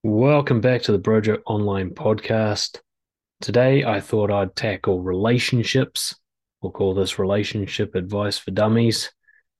Welcome back to the Brojo Online Podcast. Today, I thought I'd tackle relationships. We'll call this Relationship Advice for Dummies.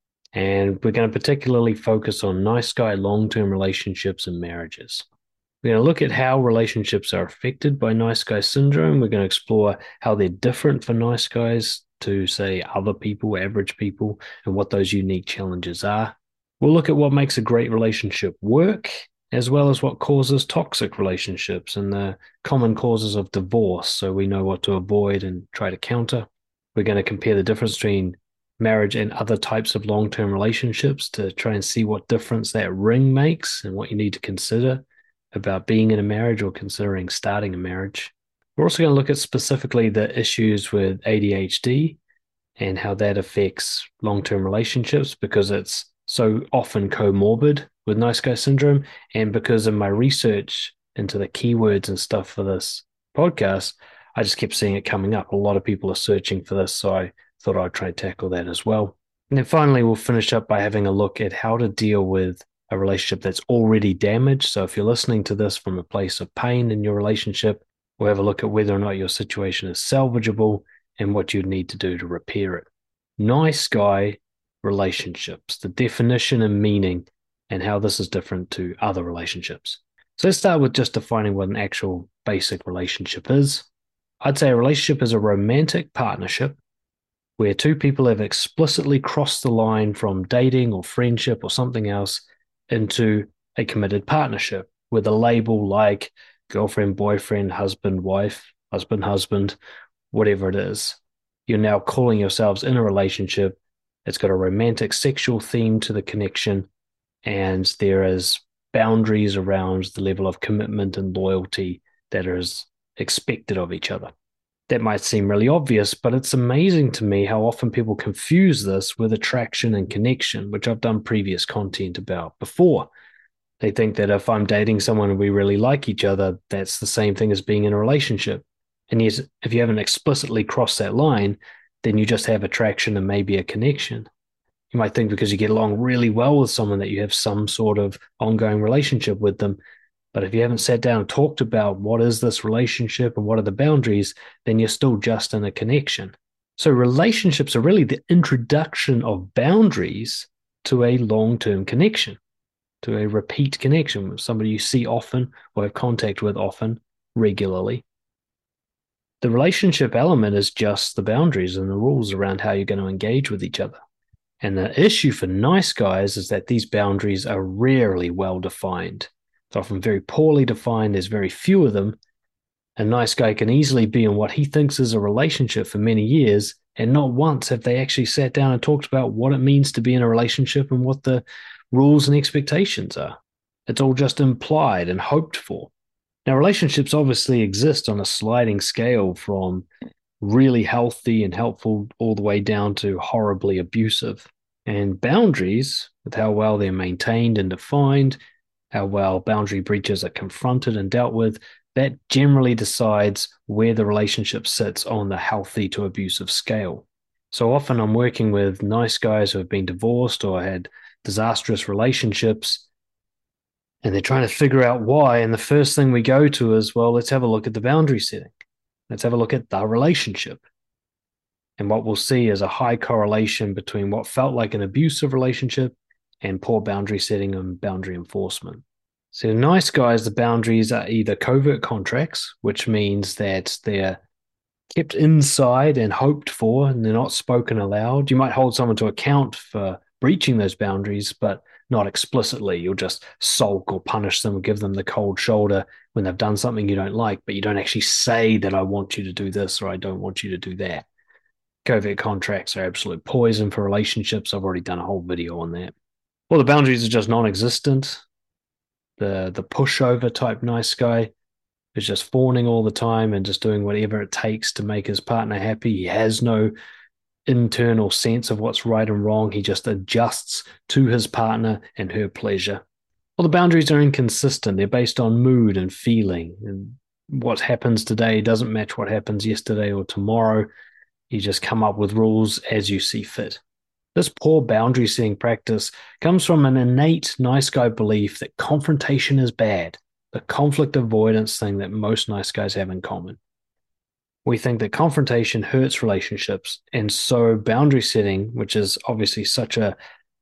And we're going to particularly focus on nice guy long term relationships and marriages. We're going to look at how relationships are affected by nice guy syndrome. We're going to explore how they're different for nice guys to, say, other people, average people, and what those unique challenges are. We'll look at what makes a great relationship work, as well as what causes toxic relationships and the common causes of divorce, so we know what to avoid and try to counter. We're going to compare the difference between marriage and other types of long term relationships to try and see what difference that ring makes and what you need to consider about being in a marriage or considering starting a marriage. We're also going to look at specifically the issues with ADHD and how that affects long term relationships because it's so often comorbid with nice guy syndrome. And because of my research into the keywords and stuff for this podcast, I just kept seeing it coming up. A lot of people are searching for this. So I thought I'd try to tackle that as well. And then finally, we'll finish up by having a look at how to deal with a relationship that's already damaged. So if you're listening to this from a place of pain in your relationship, we'll have a look at whether or not your situation is salvageable and what you'd need to do to repair it. Nice guy relationships, the definition and meaning, and how this is different to other relationships. So let's start with just defining what an actual basic relationship is. I'd say a relationship is a romantic partnership where two people have explicitly crossed the line from dating or friendship or something else into a committed partnership with a label like girlfriend, boyfriend, husband, wife, husband, husband, whatever it is. You're now calling yourselves in a relationship. It's got a romantic sexual theme to the connection, and there is boundaries around the level of commitment and loyalty that is expected of each other. That might seem really obvious, but it's amazing to me how often people confuse this with attraction and connection, which I've done previous content about before. They think that if I'm dating someone and we really like each other, that's the same thing as being in a relationship. And yet, if you haven't explicitly crossed that line, then you just have attraction and maybe a connection. You might think because you get along really well with someone that you have some sort of ongoing relationship with them. But if you haven't sat down and talked about what is this relationship and what are the boundaries, then you're still just in a connection. So relationships are really the introduction of boundaries to a long-term connection, to a repeat connection with somebody you see often or have contact with often, regularly. The relationship element is just the boundaries and the rules around how you're going to engage with each other. And the issue for nice guys is that these boundaries are rarely well defined. It's often very poorly defined. There's very few of them. A nice guy can easily be in what he thinks is a relationship for many years, and not once have they actually sat down and talked about what it means to be in a relationship and what the rules and expectations are. It's all just implied and hoped for. Now, relationships obviously exist on a sliding scale from really healthy and helpful all the way down to horribly abusive. And boundaries, with how well they're maintained and defined, how well boundary breaches are confronted and dealt with, that generally decides where the relationship sits on the healthy to abusive scale. So often I'm working with nice guys who have been divorced or had disastrous relationships, and they're trying to figure out why. And the first thing we go to is, well, let's have a look at the boundary setting. Let's have a look at the relationship. And what we'll see is a high correlation between what felt like an abusive relationship and poor boundary setting and boundary enforcement. So, nice guys, the boundaries are either covert contracts, which means that they're kept inside and hoped for, and they're not spoken aloud. You might hold someone to account for breaching those boundaries, but not explicitly. You'll just sulk or punish them or give them the cold shoulder when they've done something you don't like, but you don't actually say that I want you to do this or I don't want you to do that. Covert contracts are absolute poison for relationships. I've already done a whole video on that. Well, the boundaries are just non-existent. The pushover type nice guy is just fawning all the time and just doing whatever it takes to make his partner happy. He has no internal sense of what's right and wrong. He just adjusts to his partner and her pleasure. Well, the boundaries are inconsistent. They're based on mood and feeling. And what happens today doesn't match what happens yesterday or tomorrow. You just come up with rules as you see fit. This poor boundary setting practice comes from an innate nice guy belief that confrontation is bad. the conflict avoidance thing that most nice guys have in common. We think that confrontation hurts relationships. And so boundary setting, which is obviously such a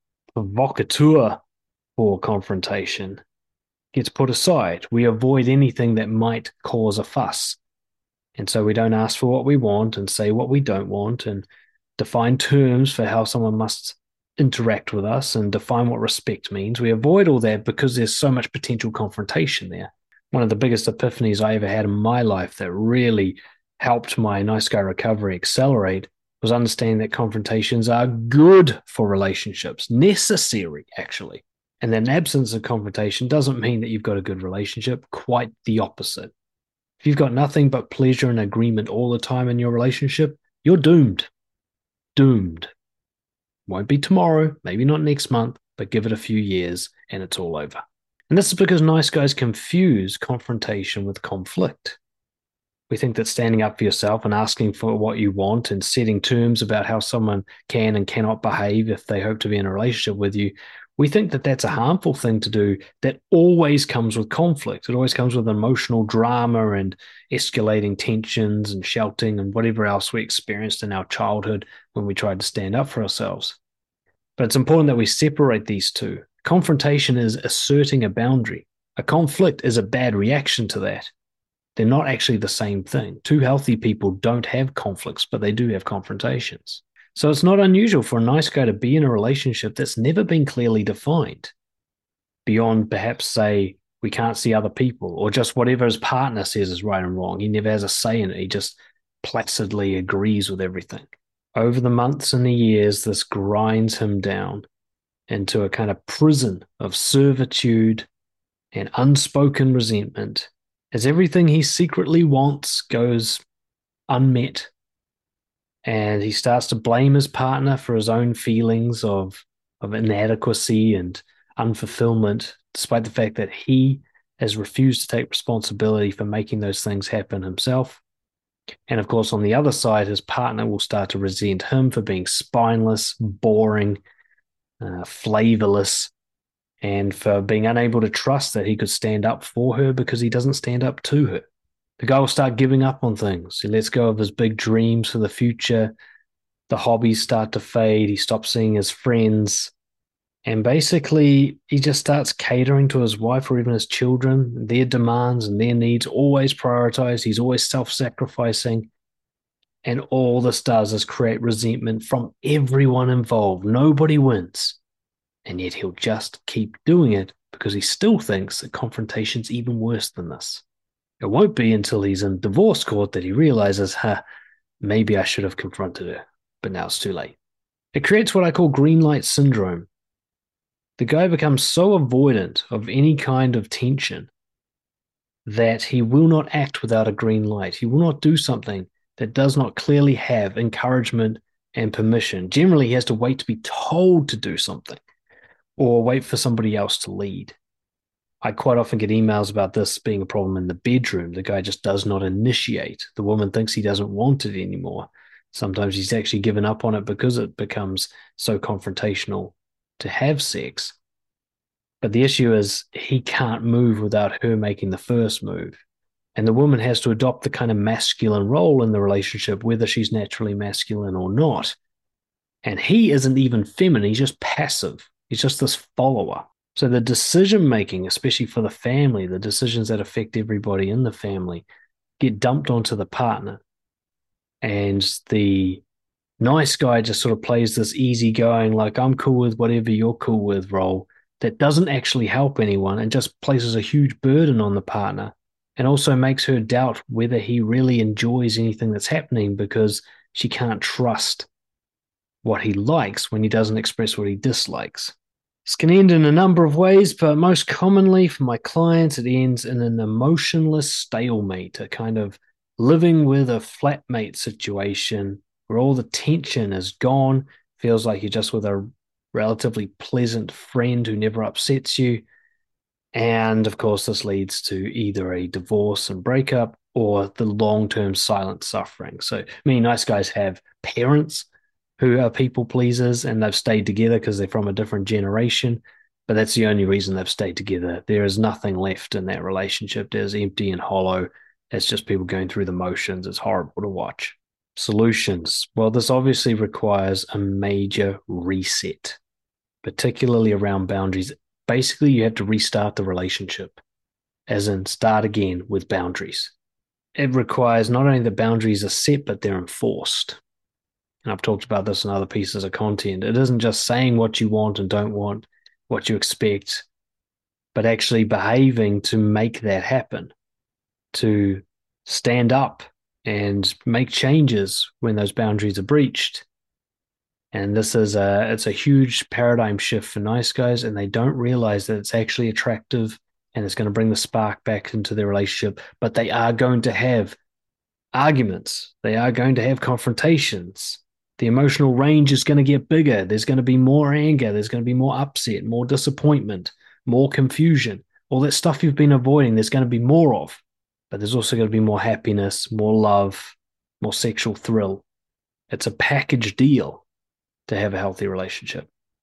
provocateur for confrontation, gets put aside. We avoid anything that might cause a fuss. And so we don't ask for what we want and say what we don't want and define terms for how someone must interact with us and define what respect means. We avoid all that because there's so much potential confrontation there. One of the biggest epiphanies I ever had in my life that really helped my nice guy recovery accelerate was understanding that confrontations are good for relationships, necessary, actually. And that an absence of confrontation doesn't mean that you've got a good relationship, quite the opposite. If you've got nothing but pleasure and agreement all the time in your relationship, you're doomed. Doomed. Won't be tomorrow, maybe not next month, but give it a few years and it's all over. And this is because nice guys confuse confrontation with conflict. We think that standing up for yourself and asking for what you want and setting terms about how someone can and cannot behave if they hope to be in a relationship with you, we think that that's a harmful thing to do that always comes with conflict. It always comes with emotional drama and escalating tensions and shouting and whatever else we experienced in our childhood when we tried to stand up for ourselves. But it's important that we separate these two. Confrontation is asserting a boundary. A conflict is a bad reaction to that. They're not actually the same thing. Two healthy people don't have conflicts, but they do have confrontations. So it's not unusual for a nice guy to be in a relationship that's never been clearly defined, beyond perhaps say, we can't see other people, or just whatever his partner says is right and wrong. He never has a say in it. He just placidly agrees with everything. Over the months and the years, this grinds him down into a kind of prison of servitude and unspoken resentment as everything he secretly wants goes unmet. And he starts to blame his partner for his own feelings of inadequacy and unfulfillment, despite the fact that he has refused to take responsibility for making those things happen himself. And of course, on the other side, his partner will start to resent him for being spineless, boring, flavorless, and for being unable to trust that he could stand up for her because he doesn't stand up to her. The guy will start giving up on things. He lets go of his big dreams for the future. The hobbies start to fade. He stops seeing his friends. And basically, he just starts catering to his wife or even his children, their demands and their needs, always prioritized. He's always self-sacrificing. And all this does is create resentment from everyone involved. Nobody wins. And yet he'll just keep doing it because he still thinks that confrontation's even worse than this. It won't be until he's in divorce court that he realizes, maybe I should have confronted her, but now it's too late. It creates what I call green light syndrome. The guy becomes so avoidant of any kind of tension that he will not act without a green light. He will not do something that does not clearly have encouragement and permission. Generally, he has to wait to be told to do something or wait for somebody else to lead. I quite often get emails about this being a problem in the bedroom. The guy just does not initiate. The woman thinks he doesn't want it anymore. Sometimes he's actually given up on it because it becomes so confrontational to have sex. But the issue is he can't move without her making the first move. And the woman has to adopt the kind of masculine role in the relationship, whether she's naturally masculine or not. And he isn't even feminine. He's just passive. He's just this follower. So the decision-making, especially for the family, the decisions that affect everybody in the family, get dumped onto the partner. And the nice guy just sort of plays this easygoing, like, I'm cool with whatever you're cool with role that doesn't actually help anyone and just places a huge burden on the partner and also makes her doubt whether he really enjoys anything that's happening because she can't trust what he likes when he doesn't express what he dislikes. This can end in a number of ways, but most commonly for my clients, it ends in an emotionless stalemate, a kind of living with a flatmate situation where all the tension is gone, feels like you're just with a relatively pleasant friend who never upsets you. And of course, this leads to either a divorce and breakup or the long-term silent suffering. So many nice guys have parents who are people pleasers and they've stayed together because they're from a different generation. but that's the only reason they've stayed together. There is nothing left in that relationship. It's empty and hollow. It's just people going through the motions. It's horrible to watch. Solutions. Well, this obviously requires a major reset, particularly around boundaries. Basically, you have to restart the relationship, as in start again with boundaries. It requires not only the boundaries are set, but they're enforced. And I've talked about this in other pieces of content. It isn't just saying what you want and don't want, what you expect, but actually behaving to make that happen, to stand up and make changes when those boundaries are breached. And it's a huge paradigm shift for nice guys, and they don't realize that it's actually attractive and it's going to bring the spark back into their relationship. But they are going to have arguments. They are going to have confrontations. The emotional range is going to get bigger. There's going to be more anger. There's going to be more upset, more disappointment, more confusion. All that stuff you've been avoiding, there's going to be more of. But there's also going to be more happiness, more love, more sexual thrill. It's a package deal to have a healthy relationship.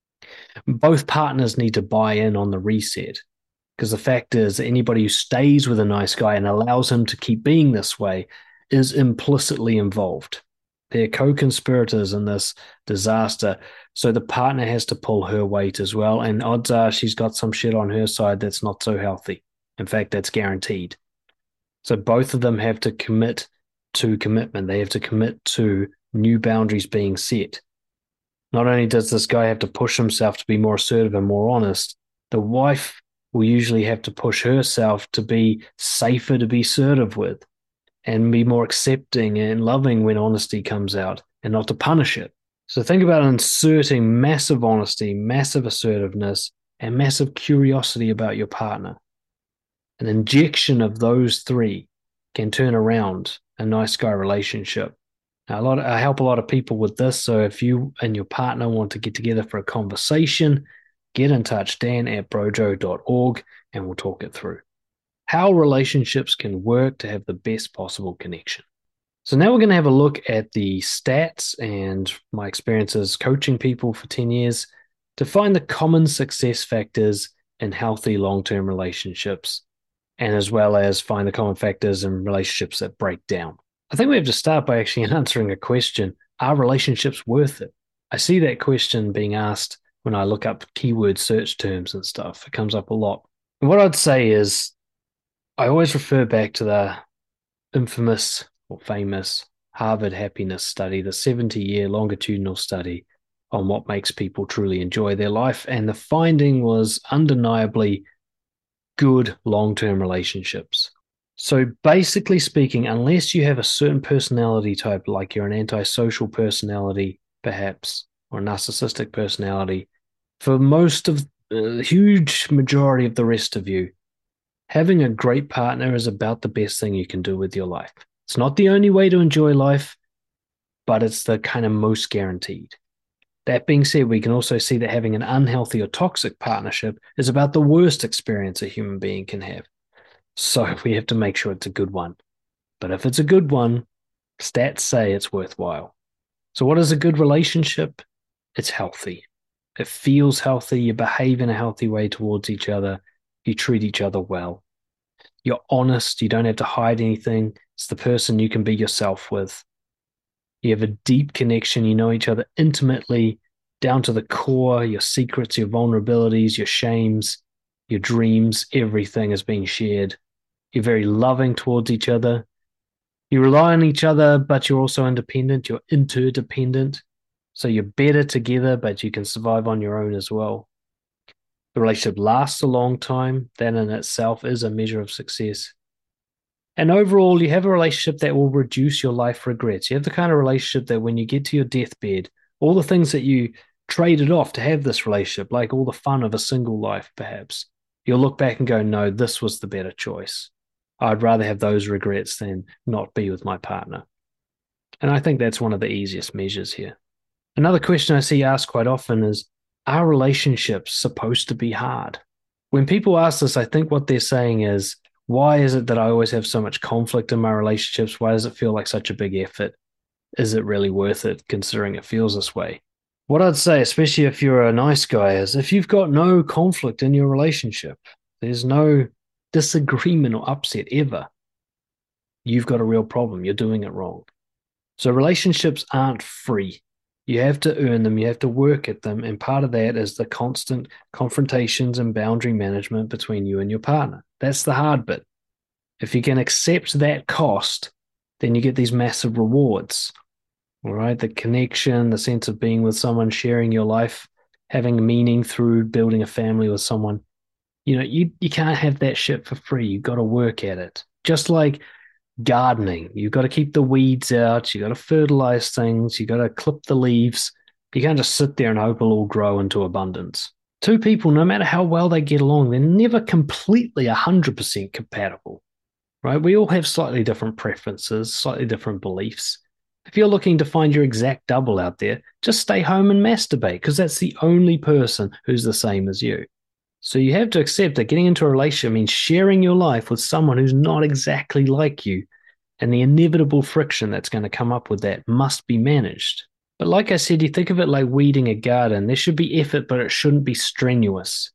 Both partners need to buy in on the reset, because the fact is that anybody who stays with a nice guy and allows him to keep being this way is implicitly involved. They're co-conspirators in this disaster, so the partner has to pull her weight as well, and odds are she's got some shit on her side that's not so healthy. In fact, that's guaranteed. So both of them have to commit to commitment. They have to commit to new boundaries being set. Not only does this guy have to push himself to be more assertive and more honest, the wife will usually have to push herself to be safer to be assertive with and be more accepting and loving when honesty comes out and not to punish it. So think about inserting massive honesty, massive assertiveness, and massive curiosity about your partner. An injection of those three can turn around a nice guy relationship. Now, I help a lot of people with this. So if you and your partner want to get together for a conversation, get in touch, dan@brojo.org, and we'll talk it through. How relationships can work to have the best possible connection. So now we're going to have a look at the stats and my experiences coaching people for 10 years to find the common success factors in healthy long-term relationships, and as well as find the common factors in relationships that break down. I think we have to start by actually answering a question. Are relationships worth it? I see that question being asked when I look up keyword search terms and stuff. It comes up a lot. And what I'd say is I always refer back to the infamous or famous Harvard happiness study, the 70-year longitudinal study on what makes people truly enjoy their life. And the finding was undeniably good long-term relationships. So basically speaking, unless you have a certain personality type, like you're an antisocial personality, perhaps, or a narcissistic personality, for most of the huge majority of the rest of you, having a great partner is about the best thing you can do with your life. It's not the only way to enjoy life, but it's the kind of most guaranteed. That being said, we can also see that having an unhealthy or toxic partnership is about the worst experience a human being can have. So we have to make sure it's a good one. But if it's a good one, stats say it's worthwhile. So what is a good relationship? It's healthy. It feels healthy. You behave in a healthy way towards each other. You treat each other well. You're honest. You don't have to hide anything. It's the person you can be yourself with. You have a deep connection. You know each other intimately, down to the core, your secrets, your vulnerabilities, your shames, your dreams, everything is being shared. You're very loving towards each other. You rely on each other, but you're also independent. You're interdependent. So you're better together, but you can survive on your own as well. The relationship lasts a long time. That in itself is a measure of success. And overall, you have a relationship that will reduce your life regrets. You have the kind of relationship that when you get to your deathbed, all the things that you traded off to have this relationship, like all the fun of a single life, perhaps, you'll look back and go, no, this was the better choice. I'd rather have those regrets than not be with my partner. And I think that's one of the easiest measures here. Another question I see asked quite often is, are relationships supposed to be hard? When people ask this, I think what they're saying is, why is it that I always have so much conflict in my relationships? Why does it feel like such a big effort? Is it really worth it considering it feels this way? What I'd say, especially if you're a nice guy, is if you've got no conflict in your relationship, there's no disagreement or upset ever, you've got a real problem. You're doing it wrong. So relationships aren't free. You have to earn them, you have to work at them. And part of that is the constant confrontations and boundary management between you and your partner. That's the hard bit. If you can accept that cost, then you get these massive rewards. All right. The connection, the sense of being with someone, sharing your life, having meaning through building a family with someone. You can't have that shit for free. You've got to work at it. Just like gardening, you've got to keep the weeds out, you got to fertilize things, you got to clip the leaves. You can't just sit there and hope it'll all grow into abundance. Two people, no matter how well they get along, they're never completely 100% compatible, right? We all have slightly different preferences, slightly different beliefs. If you're looking to find your exact double out there, just stay home and masturbate because that's the only person who's the same as you. So you have to accept that getting into a relationship means sharing your life with someone who's not exactly like you. And the inevitable friction that's going to come up with that must be managed. But like I said, you think of it like weeding a garden. There should be effort, but it shouldn't be strenuous.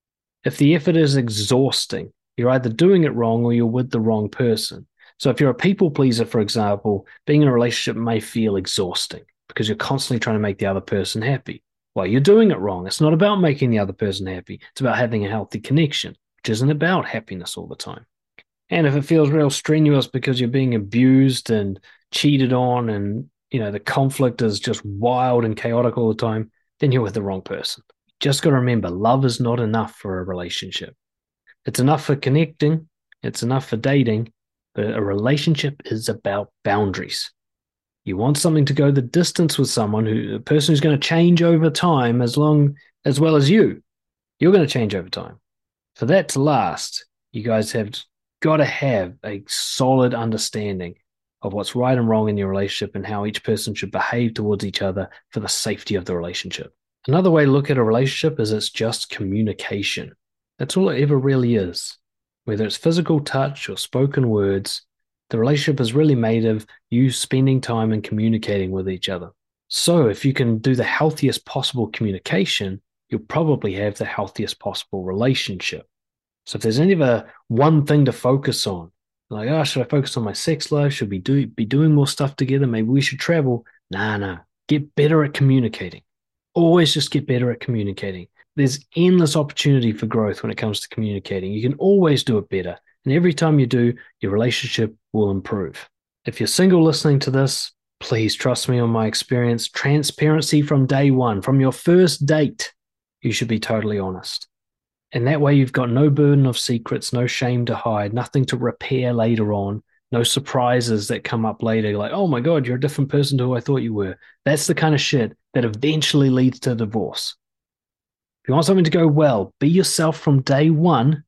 If the effort is exhausting, you're either doing it wrong or you're with the wrong person. So if you're a people pleaser, for example, being in a relationship may feel exhausting because you're constantly trying to make the other person happy. Well, you're doing it wrong. It's not about making the other person happy. It's about having a healthy connection, which isn't about happiness all the time. And if it feels real strenuous because you're being abused and cheated on and the conflict is just wild and chaotic all the time, then you're with the wrong person. Just got to remember, love is not enough for a relationship. It's enough for connecting, it's enough for dating, but a relationship is about boundaries. You want something to go the distance with someone a person who's going to change over time as well as you. You're going to change over time. For that to last, you guys have got to have a solid understanding of what's right and wrong in your relationship and how each person should behave towards each other for the safety of the relationship. Another way to look at a relationship is it's just communication. That's all it ever really is. Whether it's physical touch or spoken words, the relationship is really made of you spending time and communicating with each other. So if you can do the healthiest possible communication, you'll probably have the healthiest possible relationship. So if there's any one thing to focus on, like, oh, should I focus on my sex life? Should we be doing more stuff together? Maybe we should travel. Nah. Get better at communicating. Always just get better at communicating. There's endless opportunity for growth when it comes to communicating. You can always do it better. And every time you do, your relationship will improve. If you're single listening to this, please trust me on my experience. Transparency from day one, from your first date, you should be totally honest. And that way you've got no burden of secrets, no shame to hide, nothing to repair later on, no surprises that come up later, like, oh my God, you're a different person to who I thought you were. That's the kind of shit that eventually leads to divorce. If you want something to go well, be yourself from day one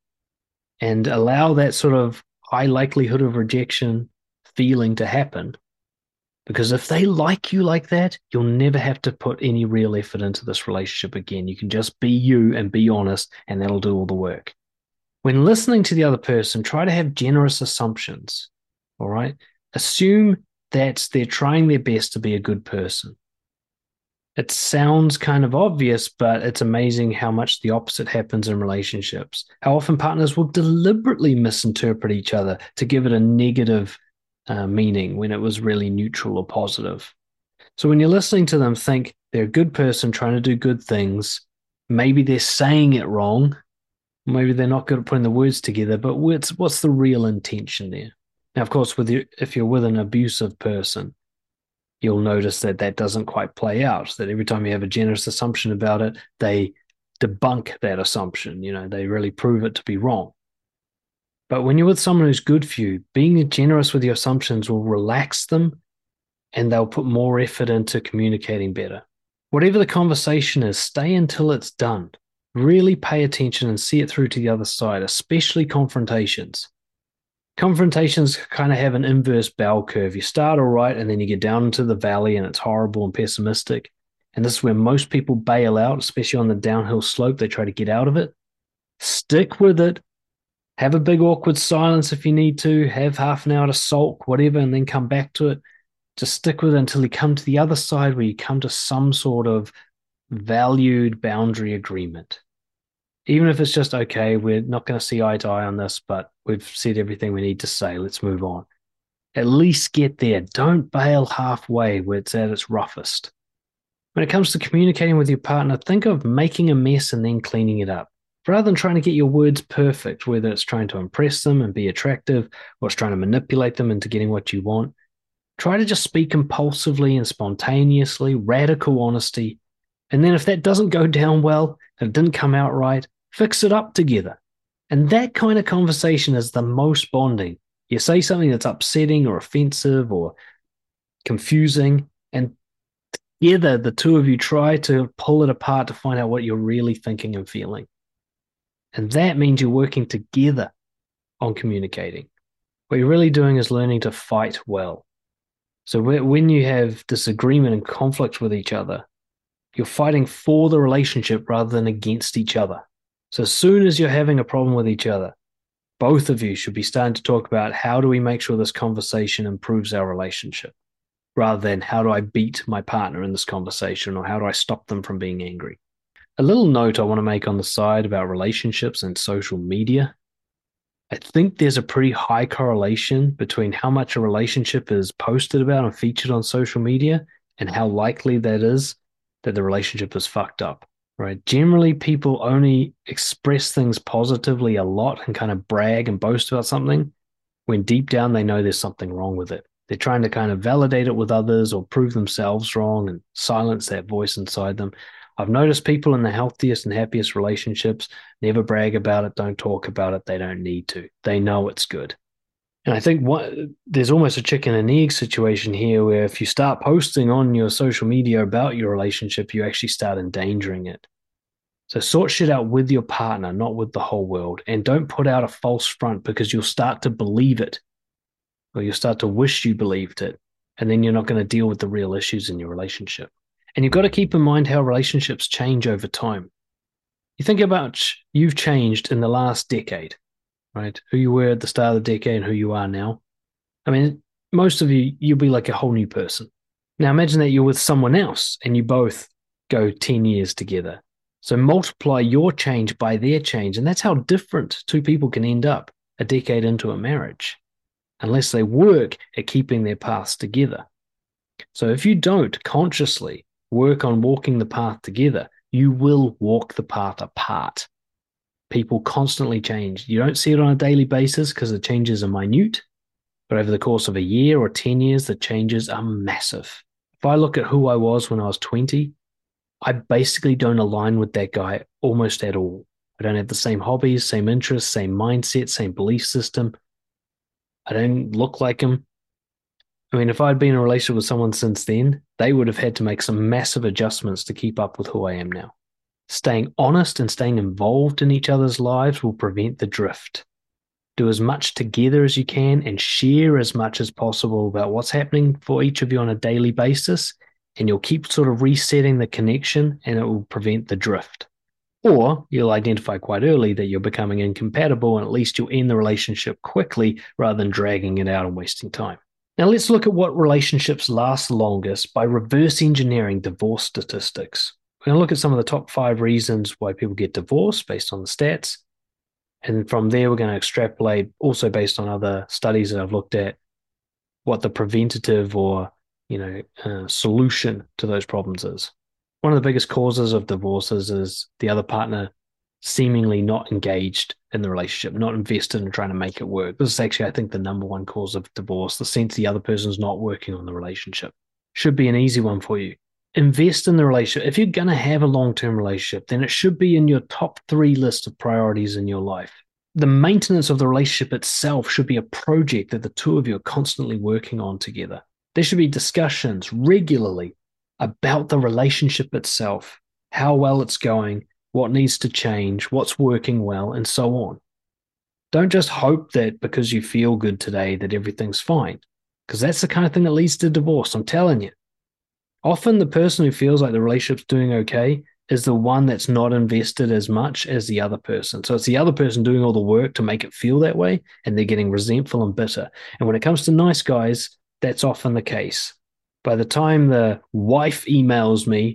and allow that sort of high likelihood of rejection feeling to happen. Because if they like you like that, you'll never have to put any real effort into this relationship again. You can just be you and be honest, and that'll do all the work. When listening to the other person, try to have generous assumptions. All right? Assume that they're trying their best to be a good person. It sounds kind of obvious, but it's amazing how much the opposite happens in relationships. How often partners will deliberately misinterpret each other to give it a negative meaning when it was really neutral or positive. So when you're listening to them, think they're a good person trying to do good things. Maybe they're saying it wrong. Maybe they're not good at putting the words together, but what's the real intention there? Now, of course, if you're with an abusive person, you'll notice that doesn't quite play out, that every time you have a generous assumption about it, they debunk that assumption. They really prove it to be wrong. But when you're with someone who's good for you, being generous with your assumptions will relax them and they'll put more effort into communicating better. Whatever the conversation is, stay until it's done. Really pay attention and see it through to the other side, especially confrontations. Confrontations kind of have an inverse bell curve. You start all right and then you get down into the valley and it's horrible and pessimistic. And this is where most people bail out, especially on the downhill slope. They try to get out of it. Stick with it. Have a big awkward silence if you need to. Have half an hour to sulk, whatever, and then come back to it. Just stick with it until you come to the other side where you come to some sort of valued boundary agreement. Even if it's just, okay, we're not going to see eye to eye on this, but we've said everything we need to say. Let's move on. At least get there. Don't bail halfway where it's at its roughest. When it comes to communicating with your partner, think of making a mess and then cleaning it up. Rather than trying to get your words perfect, whether it's trying to impress them and be attractive or it's trying to manipulate them into getting what you want, try to just speak impulsively and spontaneously, radical honesty. And then if that doesn't go down well, and it didn't come out right, fix it up together. And that kind of conversation is the most bonding. You say something that's upsetting or offensive or confusing, and together the two of you try to pull it apart to find out what you're really thinking and feeling. And that means you're working together on communicating. What you're really doing is learning to fight well. So when you have disagreement and conflict with each other, you're fighting for the relationship rather than against each other. So as soon as you're having a problem with each other, both of you should be starting to talk about, how do we make sure this conversation improves our relationship, rather than how do I beat my partner in this conversation, or how do I stop them from being angry. A little note I want to make on the side about relationships and social media. I think there's a pretty high correlation between how much a relationship is posted about and featured on social media and how likely that is that the relationship is fucked up, right? Generally, people only express things positively a lot and kind of brag and boast about something when deep down they know there's something wrong with it. They're trying to kind of validate it with others or prove themselves wrong and silence that voice inside them. I've noticed people in the healthiest and happiest relationships never brag about it, don't talk about it. They don't need to. They know it's good. And I think there's almost a chicken and egg situation here, where if you start posting on your social media about your relationship, you actually start endangering it. So sort shit out with your partner, not with the whole world. And don't put out a false front, because you'll start to believe it, or you'll start to wish you believed it. And then you're not going to deal with the real issues in your relationship. And you've got to keep in mind how relationships change over time. You think about, you've changed in the last decade, right? Who you were at the start of the decade and who you are now. I mean, most of you, you'll be like a whole new person. Now imagine that you're with someone else and you both go 10 years together. So multiply your change by their change. And that's how different two people can end up a decade into a marriage, unless they work at keeping their paths together. So if you don't consciously work on walking the path together, you will walk the path apart. People constantly change. You don't see it on a daily basis because the changes are minute, but over the course of a year or 10 years, the changes are massive. If I look at who I was when I was 20, I basically don't align with that guy almost at all. I don't have the same hobbies, same interests, same mindset, same belief system. I don't look like him. I mean, if I'd been in a relationship with someone since then, they would have had to make some massive adjustments to keep up with who I am now. Staying honest and staying involved in each other's lives will prevent the drift. Do as much together as you can and share as much as possible about what's happening for each of you on a daily basis, and you'll keep sort of resetting the connection, and it will prevent the drift. Or you'll identify quite early that you're becoming incompatible, and at least you'll end the relationship quickly rather than dragging it out and wasting time. Now let's look at what relationships last longest by reverse engineering divorce statistics. We're going to look at some of the top 5 reasons why people get divorced based on the stats. And from there, we're going to extrapolate, also based on other studies that I've looked at, what the preventative or solution to those problems is. One of the biggest causes of divorces is the other partner seemingly not engaged in the relationship, not invested in trying to make it work. This is actually, I think, the number one cause of divorce, the sense the other person's not working on the relationship. Should be an easy one for you. Invest in the relationship. If you're going to have a long-term relationship, then it should be in your top 3 list of priorities in your life. The maintenance of the relationship itself should be a project that the two of you are constantly working on together. There should be discussions regularly about the relationship itself, how well it's going, what needs to change, what's working well, and so on. Don't just hope that because you feel good today that everything's fine, because that's the kind of thing that leads to divorce, I'm telling you. Often the person who feels like the relationship's doing okay is the one that's not invested as much as the other person. So it's the other person doing all the work to make it feel that way, and they're getting resentful and bitter. And when it comes to nice guys, that's often the case. By the time the wife emails me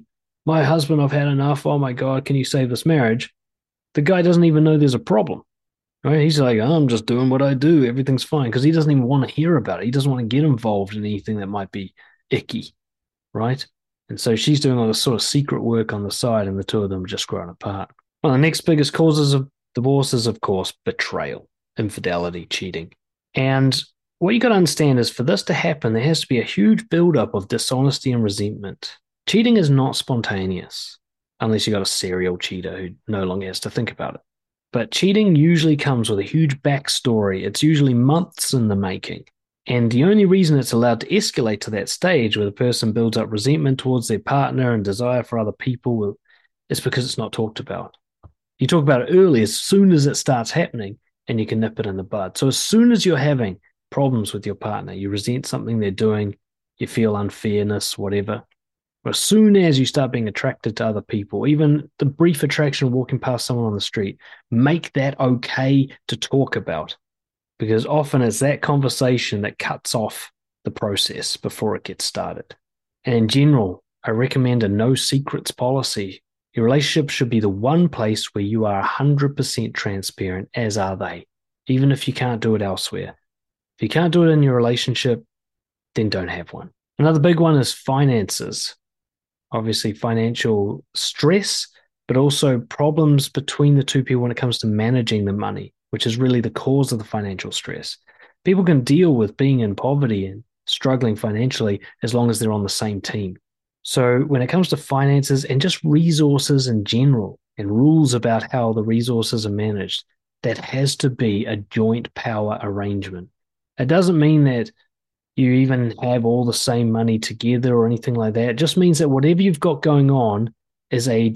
My husband, I've had enough. Oh my God, can you save this marriage? The guy doesn't even know there's a problem. Right? He's like, I'm just doing what I do. Everything's fine. Because he doesn't even want to hear about it. He doesn't want to get involved in anything that might be icky. Right. And so she's doing all this sort of secret work on the side, and the two of them are just growing apart. Well, the next biggest causes of divorce is, of course, betrayal, infidelity, cheating. And what you got to understand is for this to happen, there has to be a huge buildup of dishonesty and resentment. Cheating is not spontaneous, unless you got a serial cheater who no longer has to think about it. But cheating usually comes with a huge backstory. It's usually months in the making. And the only reason it's allowed to escalate to that stage where the person builds up resentment towards their partner and desire for other people is because it's not talked about. You talk about it early as soon as it starts happening, and you can nip it in the bud. So as soon as you're having problems with your partner, you resent something they're doing, you feel unfairness, whatever. Or as soon as you start being attracted to other people, even the brief attraction of walking past someone on the street, make that okay to talk about. Because often it's that conversation that cuts off the process before it gets started. And in general, I recommend a no secrets policy. Your relationship should be the one place where you are 100% transparent, as are they, even if you can't do it elsewhere. If you can't do it in your relationship, then don't have one. Another big one is finances. Obviously, financial stress, but also problems between the two people when it comes to managing the money, which is really the cause of the financial stress. People can deal with being in poverty and struggling financially as long as they're on the same team. So when it comes to finances and just resources in general and rules about how the resources are managed, that has to be a joint power arrangement. It doesn't mean that you even have all the same money together or anything like that. It just means that whatever you've got going on is a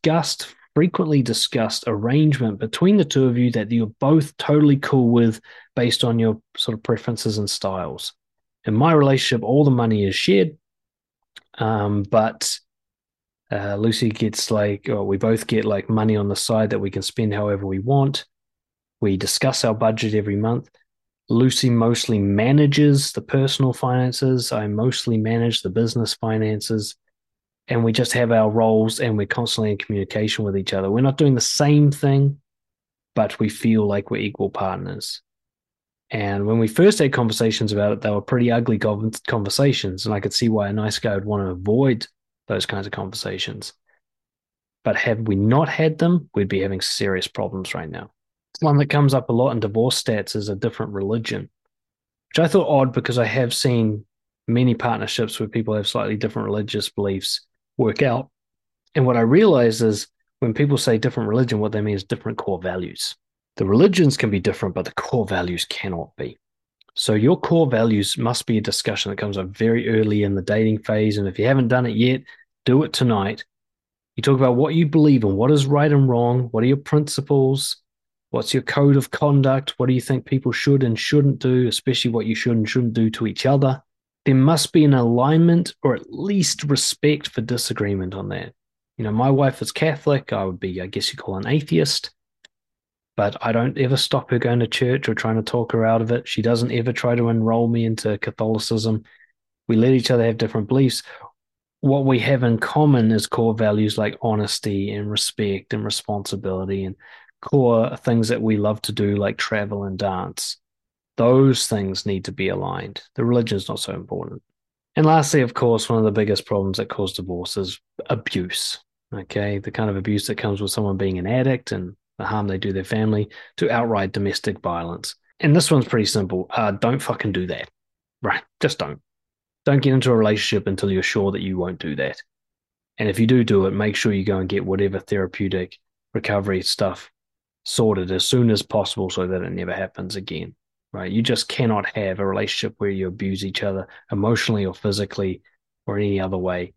frequently discussed arrangement between the two of you that you're both totally cool with based on your sort of preferences and styles. In my relationship, all the money is shared, but Lucy gets we both get like money on the side that we can spend however we want. We discuss our budget every month. Lucy mostly manages the personal finances. I mostly manage the business finances. And we just have our roles and we're constantly in communication with each other. We're not doing the same thing, but we feel like we're equal partners. And when we first had conversations about it, they were pretty ugly conversations. And I could see why a nice guy would want to avoid those kinds of conversations. But had we not had them, we'd be having serious problems right now. One that comes up a lot in divorce stats is a different religion, which I thought odd because I have seen many partnerships where people have slightly different religious beliefs work out. And what I realize is when people say different religion, what they mean is different core values. The religions can be different, but the core values cannot be. So your core values must be a discussion that comes up very early in the dating phase. And if you haven't done it yet, do it tonight. You talk about what you believe in, what is right and wrong, what are your principles, what's your code of conduct, what do you think people should and shouldn't do, especially what you should and shouldn't do to each other. There must be an alignment or at least respect for disagreement on that. You know, my wife is Catholic. I would be, I guess you call an atheist, but I don't ever stop her going to church or trying to talk her out of it. She doesn't ever try to enroll me into Catholicism. We let each other have different beliefs. What we have in common is core values like honesty and respect and responsibility and core things that we love to do like travel and dance. Those things need to be aligned. The religion is not so important. And lastly, of course, one of the biggest problems that cause divorce is abuse. Okay, the kind of abuse that comes with someone being an addict and the harm they do their family to outright domestic violence. And this one's pretty simple. Don't fucking do that. Right? Just don't. Don't get into a relationship until you're sure that you won't do that. And if you do it, make sure you go and get whatever therapeutic recovery stuff sorted as soon as possible so that it never happens again. Right? You just cannot have a relationship where you abuse each other emotionally or physically or any other way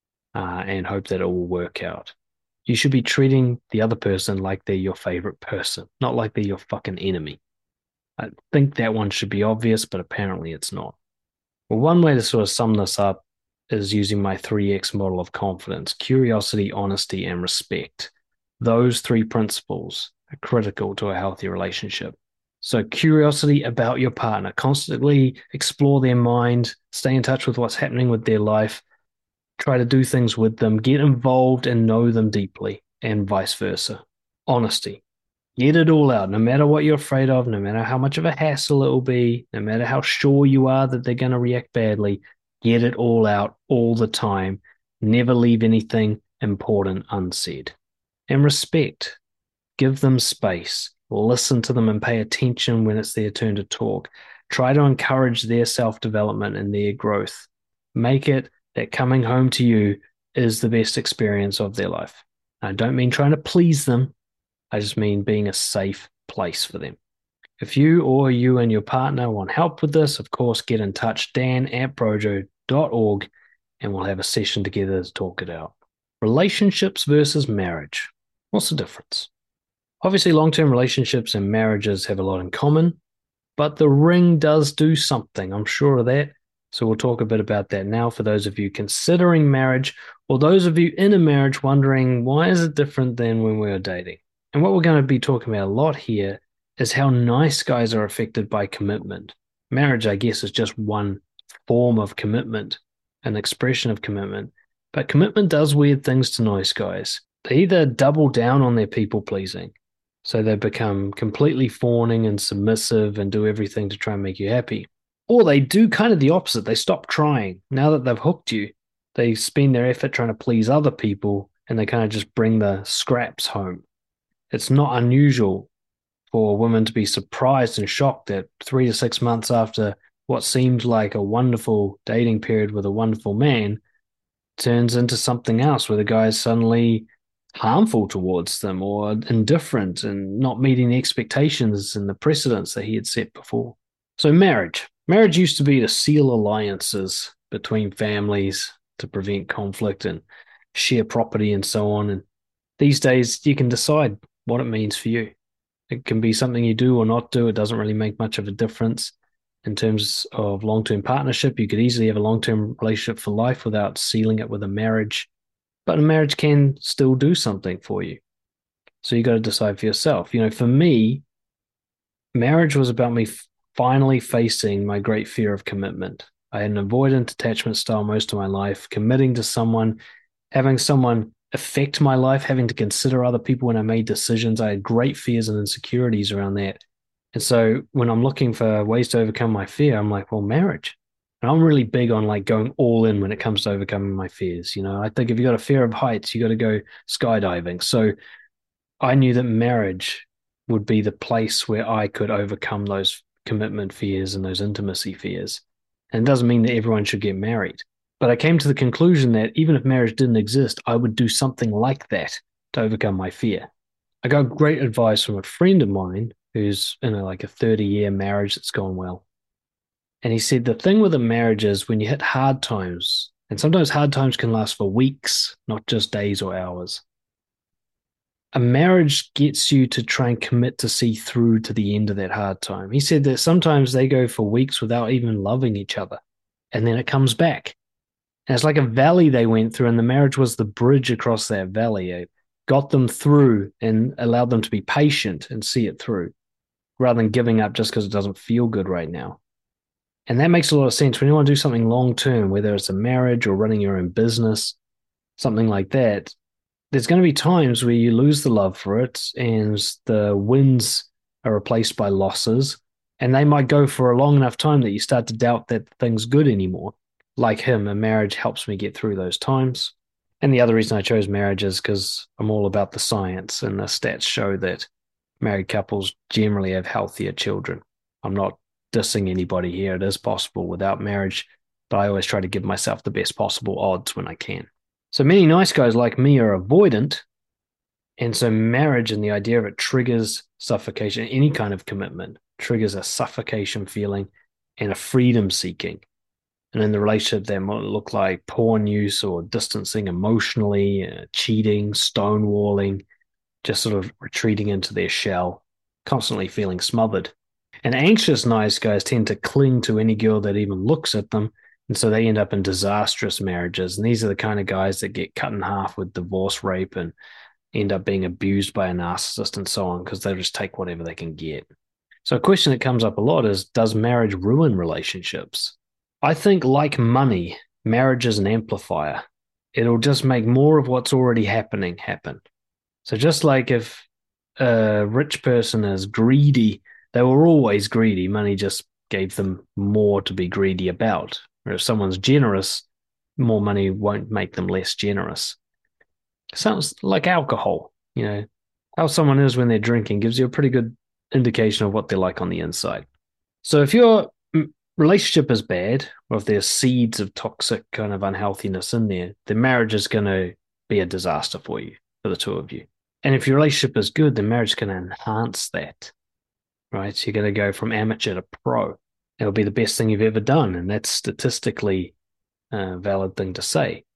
and hope that it will work out. You should be treating the other person like they're your favorite person, not like they're your fucking enemy. I think that one should be obvious, but apparently it's not. Well, one way to sort of sum this up is using my 3X model of confidence: curiosity, honesty, and respect. Those three principles are critical to a healthy relationship. So, curiosity about your partner, constantly explore their mind, stay in touch with what's happening with their life, Try to do things with them, get involved and know them deeply, and vice versa. Honesty. Get it all out, no matter what you're afraid of, no matter how much of a hassle it will be, no matter how sure you are that they're going to react badly. Get it all out all the time. Never leave anything important unsaid. And respect. Give them space. Listen to them and pay attention when it's their turn to talk. Try to encourage their self development and their growth. Make it that coming home to you is the best experience of their life. I don't mean trying to please them. I just mean being a safe place for them. If you and your partner want help with this, of course, get in touch, dan@brojo.org, and we'll have a session together to talk it out. Relationships versus marriage. What's the difference? Obviously, long-term relationships and marriages have a lot in common, but the ring does do something. I'm sure of that. So we'll talk a bit about that now for those of you considering marriage, or those of you in a marriage wondering, why is it different than when we were dating? And what we're going to be talking about a lot here is how nice guys are affected by commitment. Marriage, I guess, is just one form of commitment, an expression of commitment. But commitment does weird things to nice guys. They either double down on their people pleasing, so they become completely fawning and submissive and do everything to try and make you happy. Or they do kind of the opposite. They stop trying. Now that they've hooked you, they spend their effort trying to please other people, and they kind of just bring the scraps home. It's not unusual for women to be surprised and shocked that 3 to 6 months after what seemed like a wonderful dating period with a wonderful man turns into something else, where the guy is suddenly harmful towards them or indifferent and not meeting the expectations and the precedents that he had set before. So marriage. Marriage used to be to seal alliances between families to prevent conflict and share property and so on. And these days you can decide what it means for you. It can be something you do or not do. It doesn't really make much of a difference. In terms of long-term partnership, you could easily have a long-term relationship for life without sealing it with a marriage. But a marriage can still do something for you. So you got to decide for yourself. For me, marriage was about me finally facing my great fear of commitment. I had an avoidant attachment style most of my life, committing to someone, having someone affect my life, having to consider other people when I made decisions. I had great fears and insecurities around that. And so when I'm looking for ways to overcome my fear, I'm like, well, marriage. And I'm really big on like going all in when it comes to overcoming my fears. I think if you got a fear of heights, you got to go skydiving. So I knew that marriage would be the place where I could overcome those commitment fears and those intimacy fears. And it doesn't mean that everyone should get married. But I came to the conclusion that even if marriage didn't exist, I would do something like that to overcome my fear. I got great advice from a friend of mine who's in like a 30-year marriage that's gone well. And he said the thing with a marriage is when you hit hard times, and sometimes hard times can last for weeks, not just days or hours. A marriage gets you to try and commit to see through to the end of that hard time. He said that sometimes they go for weeks without even loving each other, and then it comes back. And it's like a valley they went through, and the marriage was the bridge across that valley. It got them through and allowed them to be patient and see it through, rather than giving up just because it doesn't feel good right now. And that makes a lot of sense when you want to do something long term, whether it's a marriage or running your own business, something like that. There's going to be times where you lose the love for it and the wins are replaced by losses. And they might go for a long enough time that you start to doubt that the thing's good anymore. Like him, a marriage helps me get through those times. And the other reason I chose marriage is because I'm all about the science, and the stats show that married couples generally have healthier children. I'm not dissing anybody here. It is possible without marriage, but I always try to give myself the best possible odds when I can. So many nice guys like me are avoidant, and so marriage and the idea of it triggers suffocation. Any kind of commitment triggers a suffocation feeling and a freedom seeking. And in the relationship, that might look like porn use or distancing emotionally, cheating, stonewalling, just sort of retreating into their shell, constantly feeling smothered. And anxious nice guys tend to cling to any girl that even looks at them. And so they end up in disastrous marriages. And these are the kind of guys that get cut in half with divorce, rape, and end up being abused by a narcissist and so on, because they just take whatever they can get. So a question that comes up a lot is, does marriage ruin relationships? I think, like money, marriage is an amplifier. it'll just make more of what's already happening happen. So just like if a rich person is greedy, they were always greedy. Money just gave them more to be greedy about. Or if someone's generous, more money won't make them less generous. Sounds like alcohol, how someone is when they're drinking gives you a pretty good indication of what they're like on the inside. So if your relationship is bad, or if there's seeds of toxic kind of unhealthiness in there, the marriage is going to be a disaster for you, for the two of you. And if your relationship is good, the marriage is going to enhance that, right? So you're going to go from amateur to pro. It'll be the best thing you've ever done. And that's statistically a valid thing to say.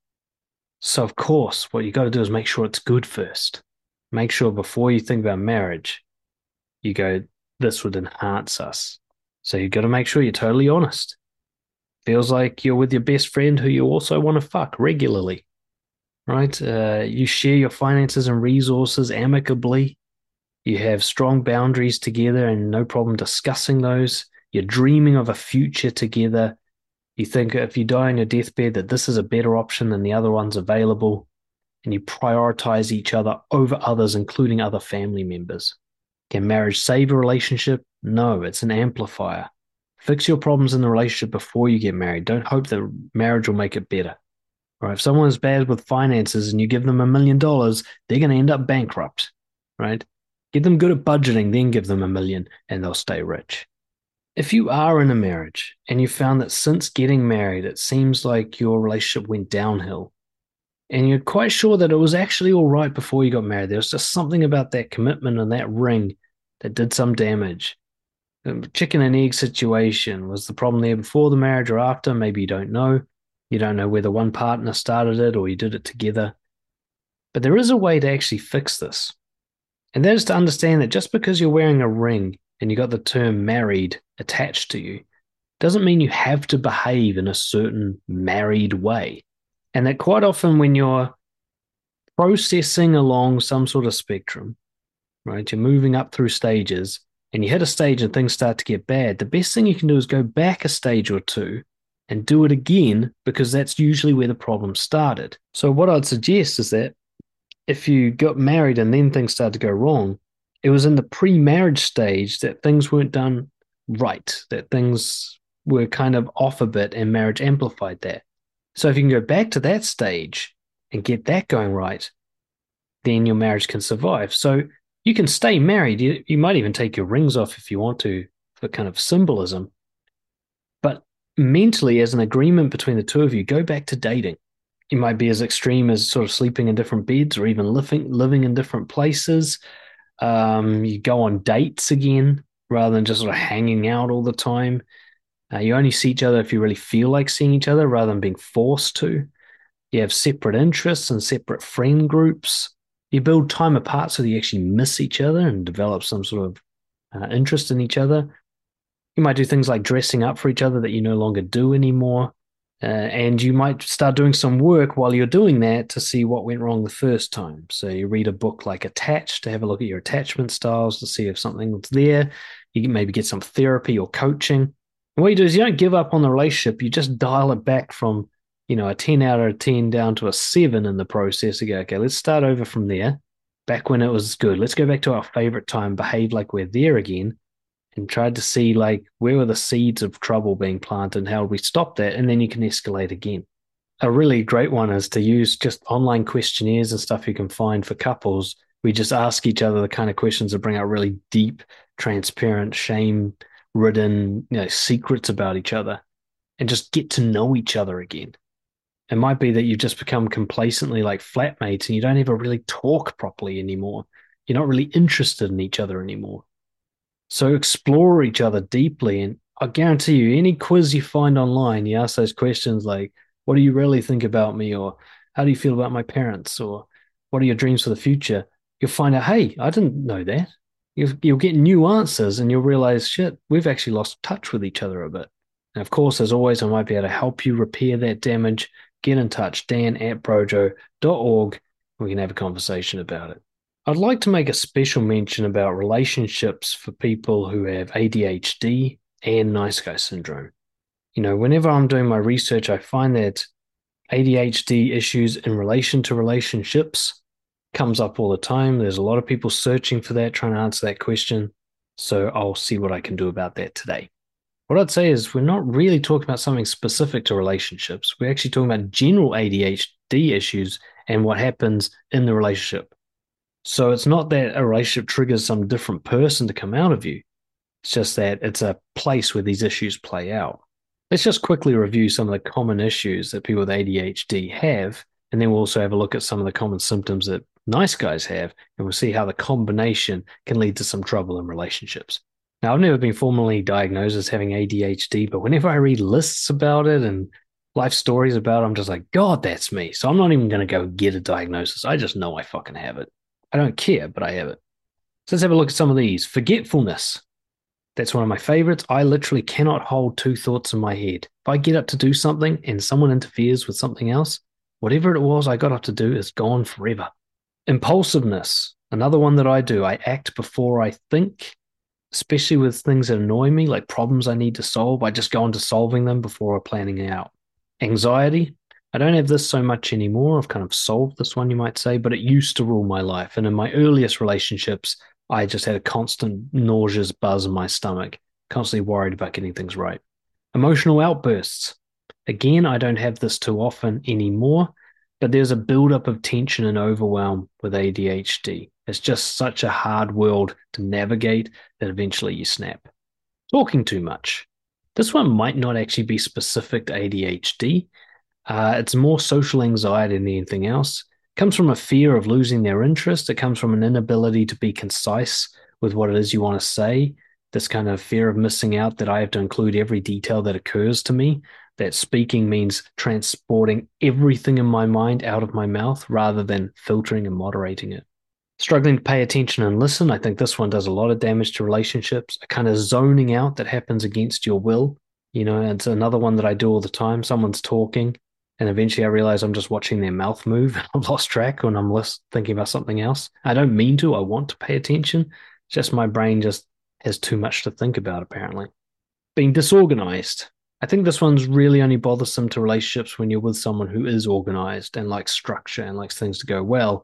So, of course, what you got to do is make sure it's good first. Make sure before you think about marriage, you go, this would enhance us. So you've got to make sure you're totally honest. Feels like you're with your best friend who you also want to fuck regularly, right? You share your finances and resources amicably. You have strong boundaries together and no problem discussing those. You're dreaming of a future together. You think if you die on your deathbed that this is a better option than the other ones available, and you prioritize each other over others, including other family members. Can marriage save a relationship? No, it's an amplifier. Fix your problems in the relationship before you get married. Don't hope that marriage will make it better. Right? If someone is bad with finances and you give them $1 million, they're going to end up bankrupt, right? Get them good at budgeting, then give them $1 million and they'll stay rich. If you are in a marriage and you found that since getting married, it seems like your relationship went downhill, and you're quite sure that it was actually all right before you got married, there was just something about that commitment and that ring that did some damage. Chicken and egg situation. Was the problem there before the marriage or after? Maybe you don't know. You don't know whether one partner started it or you did it together. But there is a way to actually fix this. And that is to understand that just because you're wearing a ring and you got the term married attached to you, doesn't mean you have to behave in a certain married way. And that quite often when you're processing along some sort of spectrum, right, you're moving up through stages and you hit a stage and things start to get bad, the best thing you can do is go back a stage or two and do it again, because that's usually where the problem started. So what I'd suggest is that if you got married and then things started to go wrong, it was in the pre-marriage stage that things weren't done right, that things were kind of off a bit and marriage amplified that. So if you can go back to that stage and get that going right, then your marriage can survive. So you can stay married. You might even take your rings off if you want to, for kind of symbolism. But mentally, as an agreement between the two of you, go back to dating. It might be as extreme as sort of sleeping in different beds or even living in different places. You go on dates again rather than just sort of hanging out all the time. You only see each other if you really feel like seeing each other rather than being forced to. You have separate interests and separate friend groups. You build time apart so that you actually miss each other and develop some sort of interest in each other. You might do things like dressing up for each other that you no longer do anymore. And you might start doing some work while you're doing that to see what went wrong the first time. So you read a book like Attached to have a look at your attachment styles to see if something's there. You can maybe get some therapy or coaching. And what you do is you don't give up on the relationship. You just dial it back from, a 10 out of 10 down to a 7 in the process. You go, okay, let's start over from there. Back when it was good. Let's go back to our favorite time, behave like we're there again, and tried to see like where were the seeds of trouble being planted and how we stop that, and then you can escalate again. A really great one is to use just online questionnaires and stuff you can find for couples. We just ask each other the kind of questions that bring out really deep, transparent, shame-ridden, secrets about each other, and just get to know each other again. It might be that you've just become complacently like flatmates and you don't ever really talk properly anymore. You're not really interested in each other anymore. So explore each other deeply. And I guarantee you, any quiz you find online, you ask those questions like, what do you really think about me? Or how do you feel about my parents? Or what are your dreams for the future? You'll find out, hey, I didn't know that. You'll get new answers and you'll realize, shit, we've actually lost touch with each other a bit. And of course, as always, I might be able to help you repair that damage. Get in touch, dan@brojo.org. We can have a conversation about it. I'd like to make a special mention about relationships for people who have ADHD and nice guy syndrome. Whenever I'm doing my research, I find that ADHD issues in relation to relationships comes up all the time. There's a lot of people searching for that, trying to answer that question. So I'll see what I can do about that today. What I'd say is we're not really talking about something specific to relationships. We're actually talking about general ADHD issues and what happens in the relationship. So it's not that a relationship triggers some different person to come out of you. It's just that it's a place where these issues play out. Let's just quickly review some of the common issues that people with ADHD have, and then we'll also have a look at some of the common symptoms that nice guys have, and we'll see how the combination can lead to some trouble in relationships. Now, I've never been formally diagnosed as having ADHD, but whenever I read lists about it and life stories about it, I'm just like, God, that's me. So I'm not even going to go get a diagnosis. I just know I fucking have it. I don't care, but I have it. So let's have a look at some of these. Forgetfulness. That's one of my favorites. I literally cannot hold two thoughts in my head. If I get up to do something and someone interferes with something else, whatever it was I got up to do is gone forever. Impulsiveness. Another one that I do. I act before I think, especially with things that annoy me, like problems I need to solve. I just go into solving them before planning it out. Anxiety. I don't have this so much anymore. I've kind of solved this one, you might say, but it used to rule my life. And in my earliest relationships, I just had a constant nauseous buzz in my stomach, constantly worried about getting things right. Emotional outbursts. Again, I don't have this too often anymore, but there's a buildup of tension and overwhelm with ADHD. It's just such a hard world to navigate that eventually you snap. Talking too much. This one might not actually be specific to ADHD. It's more social anxiety than anything else. It comes from a fear of losing their interest. It comes from an inability to be concise with what it is you want to say. This kind of fear of missing out that I have to include every detail that occurs to me. That speaking means transporting everything in my mind out of my mouth rather than filtering and moderating it. Struggling to pay attention and listen. I think this one does a lot of damage to relationships. A kind of zoning out that happens against your will. You know, it's another one that I do all the time. Someone's talking, and eventually I realize I'm just watching their mouth move. I've lost track when I'm thinking about something else. I don't mean to. I want to pay attention. It's just my brain just has too much to think about, apparently. Being disorganized. I think this one's really only bothersome to relationships when you're with someone who is organized and likes structure and likes things to go well.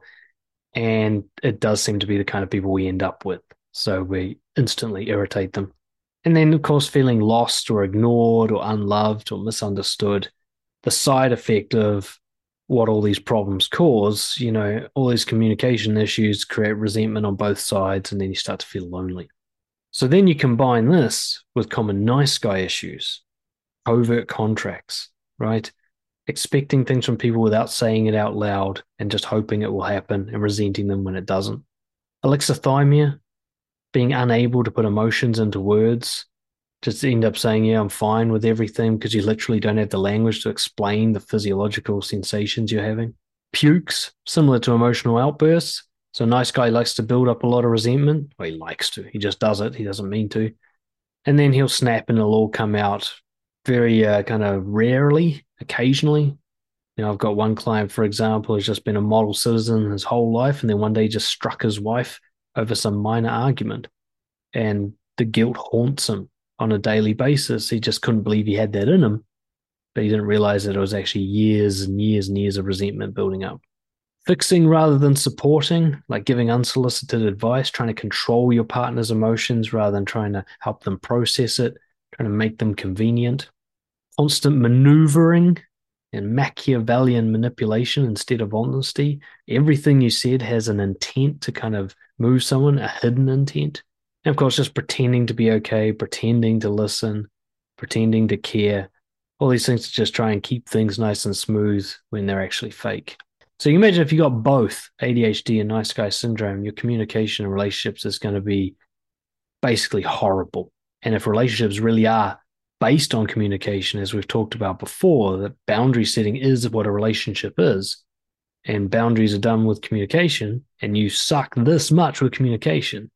And it does seem to be the kind of people we end up with. So we instantly irritate them. And then, of course, feeling lost or ignored or unloved or misunderstood. The side effect of what all these problems cause, you know, all these communication issues create resentment on both sides, and then you start to feel lonely. So then you combine this with common nice guy issues, covert contracts, right? Expecting things from people without saying it out loud and just hoping it will happen and resenting them when it doesn't. Alexithymia, being unable to put emotions into words, just end up saying, yeah, I'm fine with everything because you literally don't have the language to explain the physiological sensations you're having. Pukes, similar to emotional outbursts. So a nice guy likes to build up a lot of resentment. Well, he likes to. He just does it. He doesn't mean to. And then he'll snap and it'll all come out very kind of rarely, occasionally. You know, I've got one client, for example, who's just been a model citizen his whole life, and then one day just struck his wife over some minor argument. And the guilt haunts him on a daily basis. He just couldn't believe he had that in him, but he didn't realize that it was actually years and years and years of resentment building up. Fixing rather than supporting, like giving unsolicited advice, trying to control your partner's emotions rather than trying to help them process it, trying to make them convenient. Constant maneuvering and Machiavellian manipulation instead of honesty. Everything you said has an intent to kind of move someone, a hidden intent. And of course, just pretending to be okay, pretending to listen, pretending to care. All these things to just try and keep things nice and smooth when they're actually fake. So you imagine if you got both ADHD and nice guy syndrome, your communication and relationships is going to be basically horrible. And if relationships really are based on communication, as we've talked about before, that boundary setting is what a relationship is, and boundaries are done with communication, and you suck this much with communication,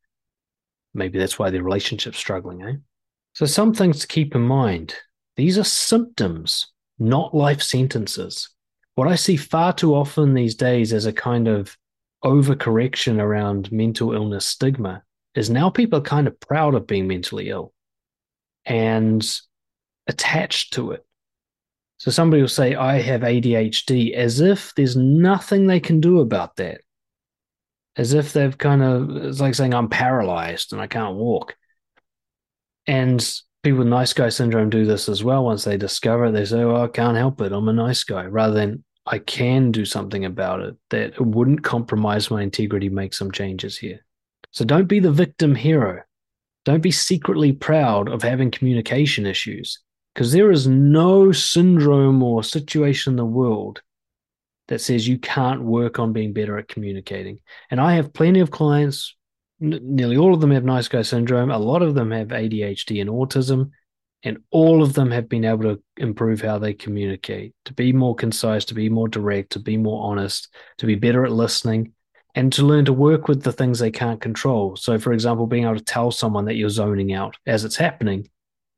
maybe that's why the relationship's struggling, eh? So some things to keep in mind. These are symptoms, not life sentences. What I see far too often these days as a kind of overcorrection around mental illness stigma is now people are kind of proud of being mentally ill and attached to it. So somebody will say, I have ADHD, as if there's nothing they can do about that. As if they've it's like saying, I'm paralyzed and I can't walk. And people with nice guy syndrome do this as well. Once they discover it, they say, oh, I can't help it. I'm a nice guy. Rather than, I can do something about it, that it wouldn't compromise my integrity, make some changes here. So don't be the victim hero. Don't be secretly proud of having communication issues, because there is no syndrome or situation in the world that says you can't work on being better at communicating. And I have plenty of clients, nearly all of them have nice guy syndrome. A lot of them have ADHD and autism, and all of them have been able to improve how they communicate, to be more concise, to be more direct, to be more honest, to be better at listening, and to learn to work with the things they can't control. So, for example, being able to tell someone that you're zoning out as it's happening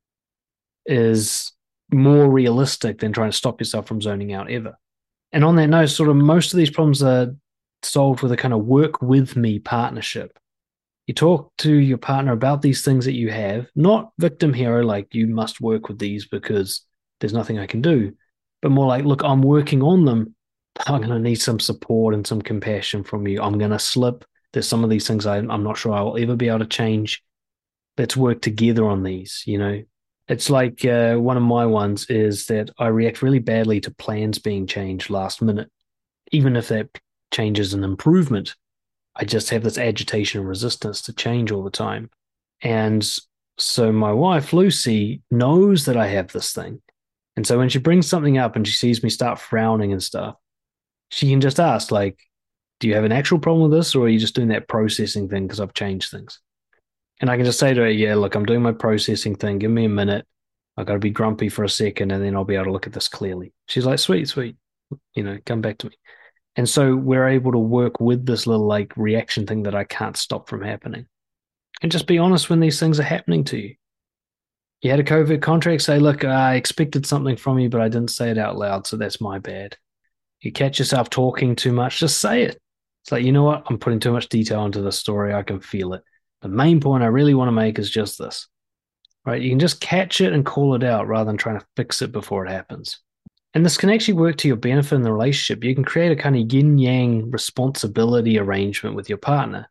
is more realistic than trying to stop yourself from zoning out ever. And on that note, sort of most of these problems are solved with a kind of work with me partnership. You talk to your partner about these things that you have, not victim hero, like you must work with these because there's nothing I can do, but more like, look, I'm working on them. I'm going to need some support and some compassion from you. I'm going to slip. There's some of these things I'm not sure I will ever be able to change. Let's work together on these, you know? It's like one of my ones is that I react really badly to plans being changed last minute. Even if that change is an improvement, I just have this agitation and resistance to change all the time. And so my wife, Lucy, knows that I have this thing. And so when she brings something up and she sees me start frowning and stuff, she can just ask, like, do you have an actual problem with this, or are you just doing that processing thing because I've changed things? And I can just say to her, yeah, look, I'm doing my processing thing. Give me a minute. I've got to be grumpy for a second, and then I'll be able to look at this clearly. She's like, sweet, sweet. Come back to me. And so we're able to work with this little like reaction thing that I can't stop from happening. And just be honest when these things are happening to you. You had a COVID contract, say, look, I expected something from you, but I didn't say it out loud, so that's my bad. You catch yourself talking too much, just say it. It's like, you know what? I'm putting too much detail into the story. I can feel it. The main point I really want to make is just this, right? You can just catch it and call it out rather than trying to fix it before it happens. And this can actually work to your benefit in the relationship. You can create a kind of yin yang responsibility arrangement with your partner.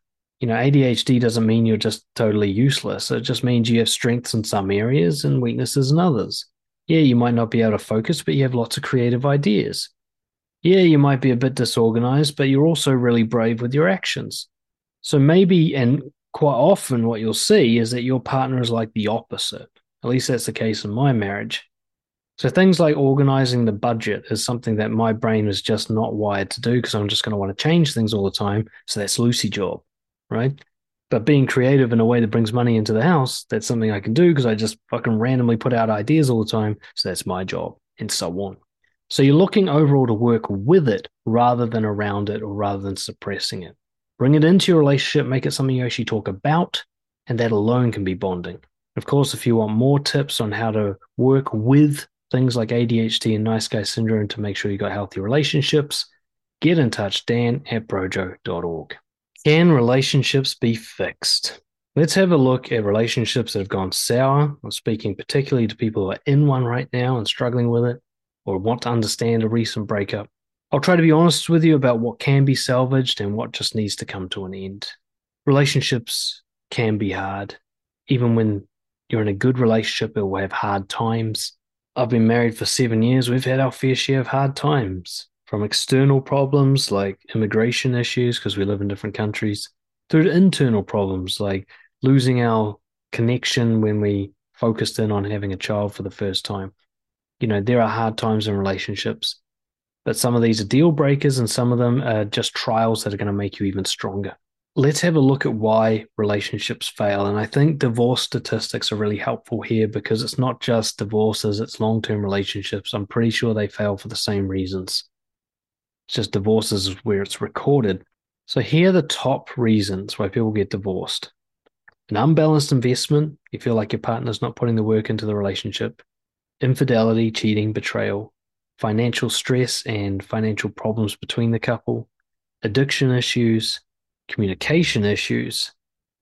ADHD doesn't mean you're just totally useless. It just means you have strengths in some areas and weaknesses in others. Yeah, you might not be able to focus, but you have lots of creative ideas. Yeah, you might be a bit disorganized, but you're also really brave with your actions. So maybe, and quite often what you'll see is that your partner is like the opposite. At least that's the case in my marriage. So things like organizing the budget is something that my brain is just not wired to do because I'm just going to want to change things all the time. So that's Lucy's job, right? But being creative in a way that brings money into the house, that's something I can do because I just fucking randomly put out ideas all the time. So that's my job, and so on. So you're looking overall to work with it rather than around it or rather than suppressing it. Bring it into your relationship, make it something you actually talk about, and that alone can be bonding. Of course, if you want more tips on how to work with things like ADHD and nice guy syndrome to make sure you got healthy relationships, get in touch, dan@brojo.org. Can relationships be fixed? Let's have a look at relationships that have gone sour. I'm speaking particularly to people who are in one right now and struggling with it or want to understand a recent breakup. I'll try to be honest with you about what can be salvaged and what just needs to come to an end. Relationships can be hard. Even when you're in a good relationship, it will have hard times. I've been married for 7 years. We've had our fair share of hard times, from external problems like immigration issues because we live in different countries, through to internal problems like losing our connection when we focused in on having a child for the first time. There are hard times in relationships, but some of these are deal breakers and some of them are just trials that are going to make you even stronger. Let's have a look at why relationships fail. And I think divorce statistics are really helpful here because it's not just divorces, it's long-term relationships. I'm pretty sure they fail for the same reasons. It's just divorces is where it's recorded. So here are the top reasons why people get divorced. An unbalanced investment. You feel like your partner's not putting the work into the relationship. Infidelity, cheating, betrayal. Financial stress and financial problems between the couple. Addiction issues. Communication issues,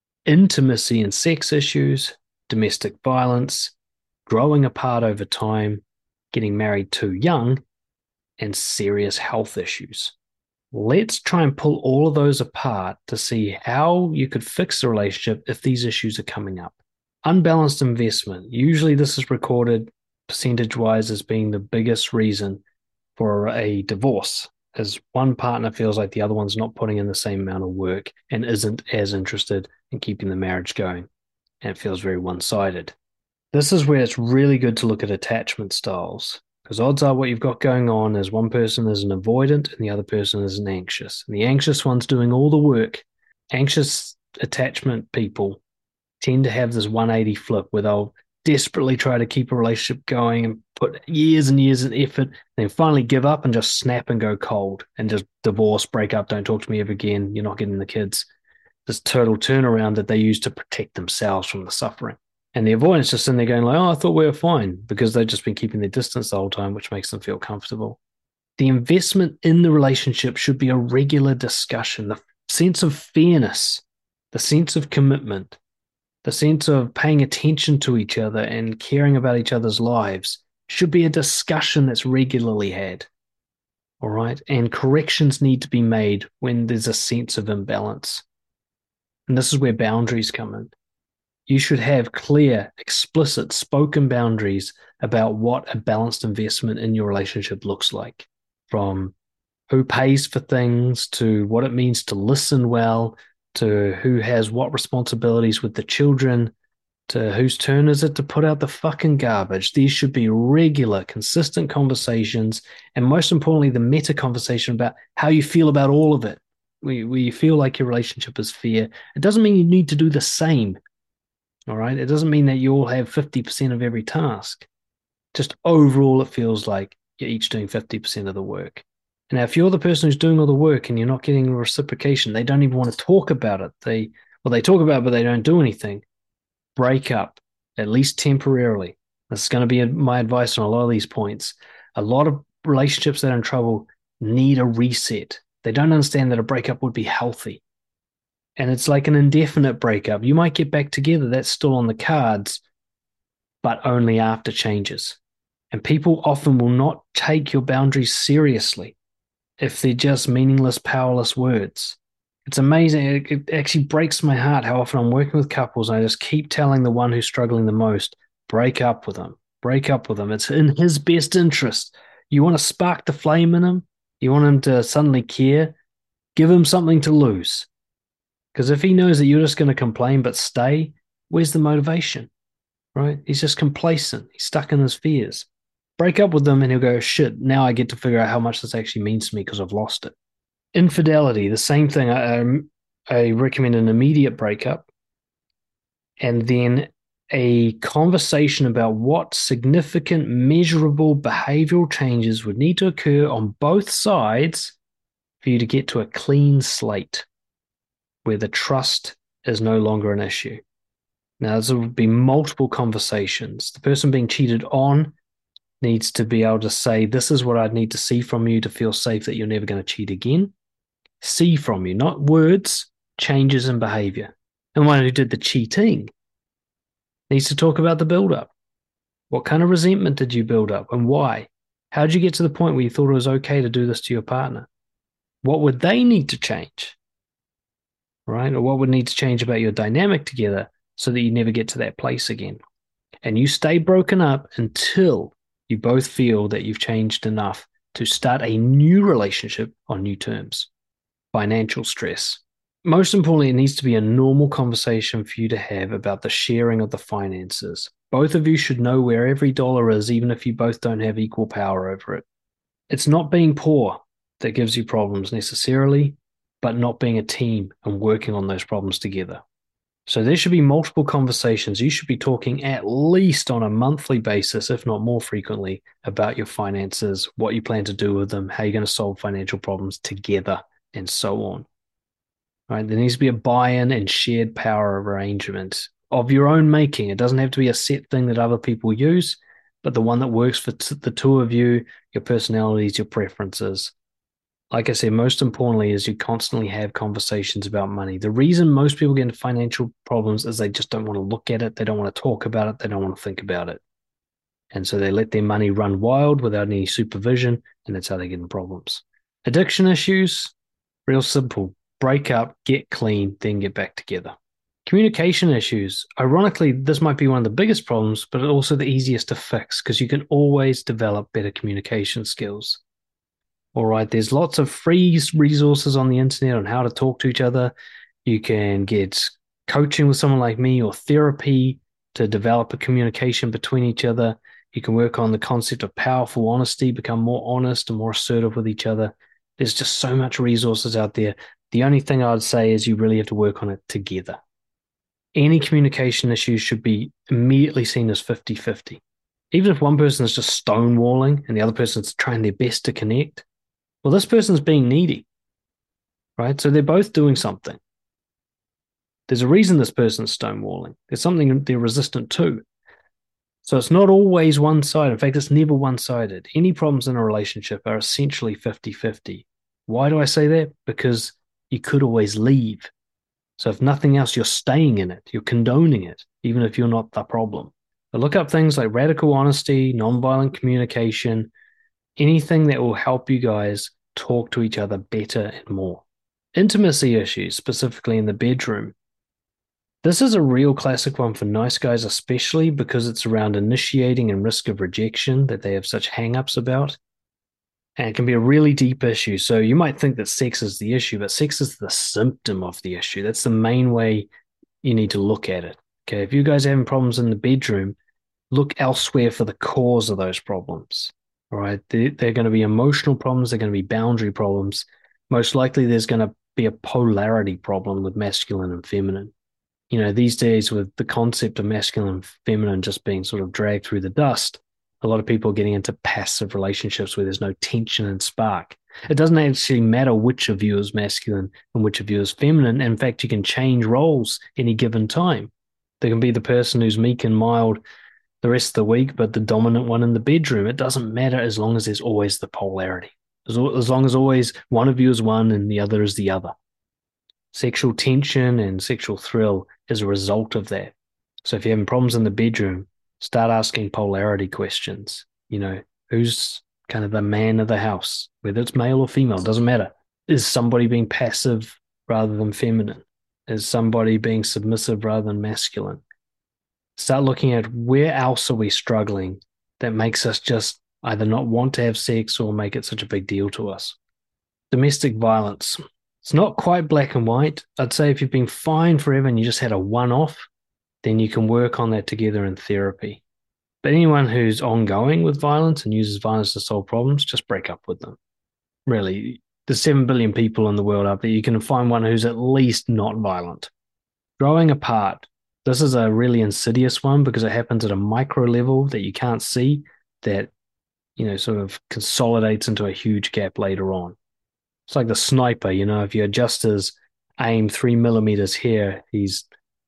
intimacy and sex issues, domestic violence, growing apart over time, getting married too young, and serious health issues. Let's try and pull all of those apart to see how you could fix the relationship if these issues are coming up. Unbalanced investment. Usually, this is recorded percentage wise as being the biggest reason for a divorce, as one partner feels like the other one's not putting in the same amount of work and isn't as interested in keeping the marriage going. And it feels very one sided. This is where it's really good to look at attachment styles, because odds are what you've got going on is one person is an avoidant and the other person is an anxious. And the anxious one's doing all the work. Anxious attachment people tend to have this 180 flip where they'll desperately try to keep a relationship going and put years and years of effort, then finally give up and just snap and go cold and just divorce, break up, don't talk to me ever again, you're not getting the kids. This total turnaround that they use to protect themselves from the suffering. And the avoidance just in there going like, oh, I thought we were fine, because they've just been keeping their distance the whole time, which makes them feel comfortable. The investment in the relationship should be a regular discussion. The sense of fairness, the sense of commitment, the sense of paying attention to each other and caring about each other's lives should be a discussion that's regularly had. All right. And corrections need to be made when there's a sense of imbalance. And this is where boundaries come in. You should have clear, explicit, spoken boundaries about what a balanced investment in your relationship looks like, from who pays for things to what it means to listen well, to who has what responsibilities with the children, to whose turn is it to put out the fucking garbage. These should be regular, consistent conversations, and most importantly, the meta conversation about how you feel about all of it. Where you feel like your relationship is fair. It doesn't mean you need to do the same. All right. It doesn't mean that you all have 50% of every task. Just overall, it feels like you're each doing 50% of the work. Now, if you're the person who's doing all the work and you're not getting reciprocation, they don't even want to talk about it. They talk about it, but they don't do anything. Break up, at least temporarily. This is going to be my advice on a lot of these points. A lot of relationships that are in trouble need a reset. They don't understand that a breakup would be healthy. And it's like an indefinite breakup. You might get back together. That's still on the cards, but only after changes. And people often will not take your boundaries seriously if they're just meaningless, powerless words. It's amazing. It actually breaks my heart how often I'm working with couples and I just keep telling the one who's struggling the most, break up with them. Break up with them. It's in his best interest. You want to spark the flame in him? You want him to suddenly care? Give him something to lose. Because if he knows that you're just going to complain but stay, where's the motivation? Right? He's just complacent. He's stuck in his fears. Break up with them and he'll go, shit, now I get to figure out how much this actually means to me because I've lost it. Infidelity, the same thing. I recommend an immediate breakup and then a conversation about what significant, measurable behavioral changes would need to occur on both sides for you to get to a clean slate where the trust is no longer an issue. Now, there will be multiple conversations. The person being cheated on needs to be able to say, this is what I'd need to see from you to feel safe that you're never going to cheat again. See from you, not words, changes in behavior. And one who did the cheating needs to talk about the build-up. What kind of resentment did you build up and why? How did you get to the point where you thought it was okay to do this to your partner? What would they need to change? Right? Or what would need to change about your dynamic together so that you never get to that place again? And you stay broken up until you both feel that you've changed enough to start a new relationship on new terms. Financial stress. Most importantly, it needs to be a normal conversation for you to have about the sharing of the finances. Both of you should know where every dollar is, even if you both don't have equal power over it. It's not being poor that gives you problems necessarily, but not being a team and working on those problems together. So there should be multiple conversations. You should be talking at least on a monthly basis, if not more frequently, about your finances, what you plan to do with them, how you're going to solve financial problems together, and so on. Right? There needs to be a buy-in and shared power of arrangement of your own making. It doesn't have to be a set thing that other people use, but the one that works for the two of you, your personalities, your preferences. Like I said, most importantly is you constantly have conversations about money. The reason most people get into financial problems is they just don't want to look at it. They don't want to talk about it. They don't want to think about it. And so they let their money run wild without any supervision, and that's how they get in problems. Addiction issues, real simple. Break up, get clean, then get back together. Communication issues. Ironically, this might be one of the biggest problems, but also the easiest to fix because you can always develop better communication skills. All right, there's lots of free resources on the internet on how to talk to each other. You can get coaching with someone like me or therapy to develop a communication between each other. You can work on the concept of powerful honesty, become more honest and more assertive with each other. There's just so much resources out there. The only thing I would say is you really have to work on it together. Any communication issues should be immediately seen as 50-50. Even if one person is just stonewalling and the other person's trying their best to connect, well, this person's being needy, right? So they're both doing something. There's a reason this person's stonewalling. There's something they're resistant to. So it's not always one-sided. In fact, it's never one-sided. Any problems in a relationship are essentially 50-50. Why do I say that? Because you could always leave. So if nothing else, you're staying in it. You're condoning it, even if you're not the problem. But look up things like radical honesty, nonviolent communication, anything that will help you guys talk to each other better and more. Intimacy issues, specifically in the bedroom. This is a real classic one for nice guys, especially because it's around initiating and risk of rejection that they have such hang-ups about. And it can be a really deep issue. So you might think that sex is the issue, but sex is the symptom of the issue. That's the main way you need to look at it. Okay, if you guys are having problems in the bedroom, look elsewhere for the cause of those problems. All right, they're going to be emotional problems. They're going to be boundary problems. Most likely, there's going to be a polarity problem with masculine and feminine. You know, these days with the concept of masculine and feminine just being sort of dragged through the dust, a lot of people are getting into passive relationships where there's no tension and spark. It doesn't actually matter which of you is masculine and which of you is feminine. In fact, you can change roles any given time. There can be the person who's meek and mild the rest of the week, but the dominant one in the bedroom. It doesn't matter as long as there's always the polarity. As long as always one of you is one and the other is the other. Sexual tension and sexual thrill is a result of that. So if you're having problems in the bedroom, start asking polarity questions. You know, who's kind of the man of the house, whether it's male or female, doesn't matter. Is somebody being passive rather than feminine? Is somebody being submissive rather than masculine? Start looking at where else are we struggling that makes us just either not want to have sex or make it such a big deal to us. Domestic violence. It's not quite black and white. I'd say if you've been fine forever and you just had a one-off, then you can work on that together in therapy. But anyone who's ongoing with violence and uses violence to solve problems, just break up with them. Really, there's 7 billion people in the world out there. You can find one who's at least not violent. Growing apart. This is a really insidious one because it happens at a micro level that you can't see that, you know, sort of consolidates into a huge gap later on. It's like the sniper, you know, if you adjust his aim 3 millimeters here, he's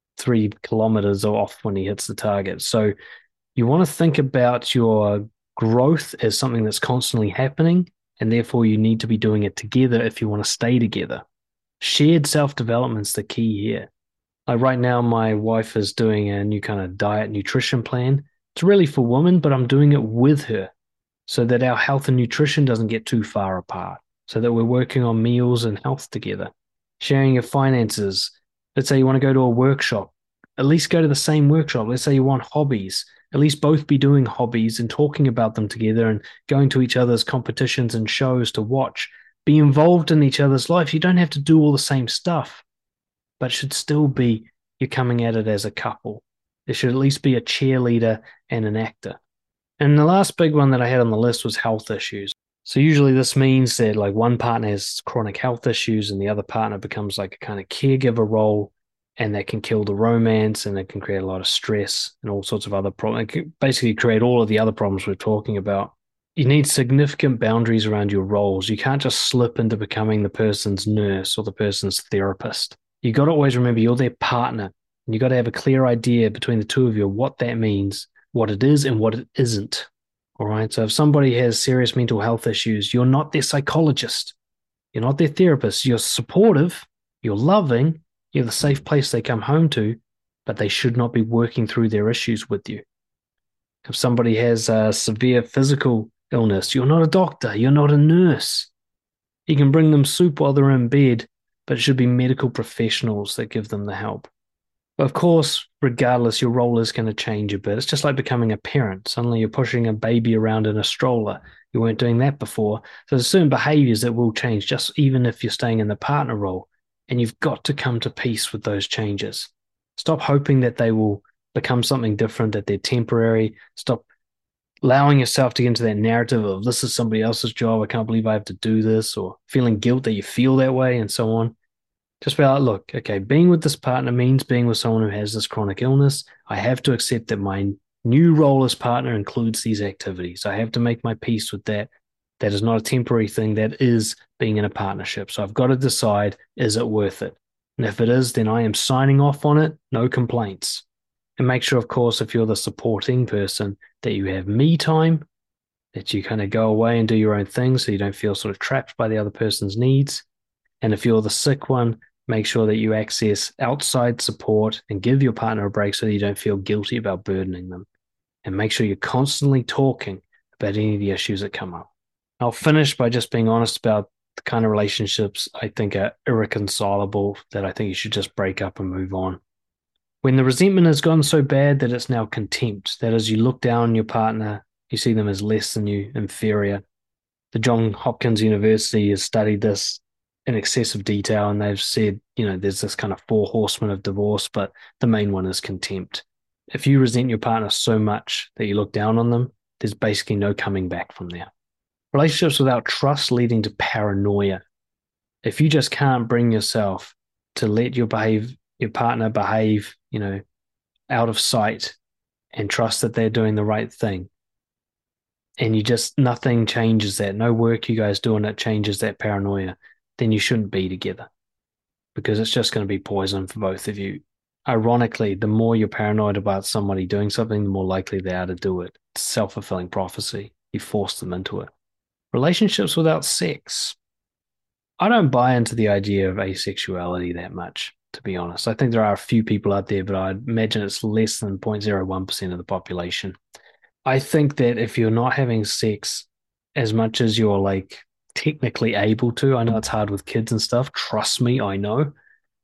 3 kilometers off when he hits the target. So you want to think about your growth as something that's constantly happening, and therefore you need to be doing it together if you want to stay together. Shared self-development's the key here. Like right now, my wife is doing a new kind of diet nutrition plan. It's really for women, but I'm doing it with her so that our health and nutrition doesn't get too far apart, so that we're working on meals and health together. Sharing your finances. Let's say you want to go to a workshop. At least go to the same workshop. Let's say you want hobbies. At least both be doing hobbies and talking about them together and going to each other's competitions and shows to watch. Be involved in each other's life. You don't have to do all the same stuff, but it should still be you're coming at it as a couple. There should at least be a cheerleader and an actor. And the last big one that I had on the list was health issues. So usually this means that like one partner has chronic health issues and the other partner becomes like a kind of caregiver role, and that can kill the romance and it can create a lot of stress and all sorts of other problems. It can basically create all of the other problems we're talking about. You need significant boundaries around your roles. You can't just slip into becoming the person's nurse or the person's therapist. You got to always remember you're their partner, and you got to have a clear idea between the two of you what that means, what it is and what it isn't. All right. So if somebody has serious mental health issues, you're not their psychologist. You're not their therapist. You're supportive. You're loving. You're the safe place they come home to, but they should not be working through their issues with you. If somebody has a severe physical illness, you're not a doctor, you're not a nurse. You can bring them soup while they're in bed, but it should be medical professionals that give them the help. But of course, regardless, your role is going to change a bit. It's just like becoming a parent. Suddenly you're pushing a baby around in a stroller. You weren't doing that before. So there's certain behaviors that will change, just even if you're staying in the partner role. And you've got to come to peace with those changes. Stop hoping that they will become something different, that they're temporary. Stop allowing yourself to get into that narrative of this is somebody else's job. I can't believe I have to do this, or feeling guilt that you feel that way, and so on. Just be like, look, okay, being with this partner means being with someone who has this chronic illness. I have to accept that my new role as partner includes these activities. I have to make my peace with that. That is not a temporary thing. That is being in a partnership. So I've got to decide, is it worth it? And if it is, then I am signing off on it. No complaints. And make sure, of course, if you're the supporting person, that you have me time, that you kind of go away and do your own thing so you don't feel sort of trapped by the other person's needs. And if you're the sick one, make sure that you access outside support and give your partner a break so that you don't feel guilty about burdening them. And make sure you're constantly talking about any of the issues that come up. I'll finish by just being honest about the kind of relationships I think are irreconcilable, that I think you should just break up and move on. When the resentment has gone so bad that it's now contempt, that as you look down on your partner, you see them as less than you, inferior. The Johns Hopkins University has studied this in excessive detail, and they've said, there's this kind of four horsemen of divorce, but the main one is contempt. If you resent your partner so much that you look down on them, there's basically no coming back from there. Relationships without trust leading to paranoia. If you just can't bring yourself to let your partner behave, out of sight, and trust that they're doing the right thing, and nothing changes that, no work you guys do on it changes that paranoia, then you shouldn't be together, because it's just going to be poison for both of you. Ironically, the more you're paranoid about somebody doing something, the more likely they are to do it. It's self-fulfilling prophecy. You force them into it. Relationships without sex. I don't buy into the idea of asexuality that much, to be honest. I think there are a few people out there, but I'd imagine it's less than 0.01% of the population. I think that if you're not having sex as much as you're like technically able to, I know it's hard with kids and stuff. Trust me, I know.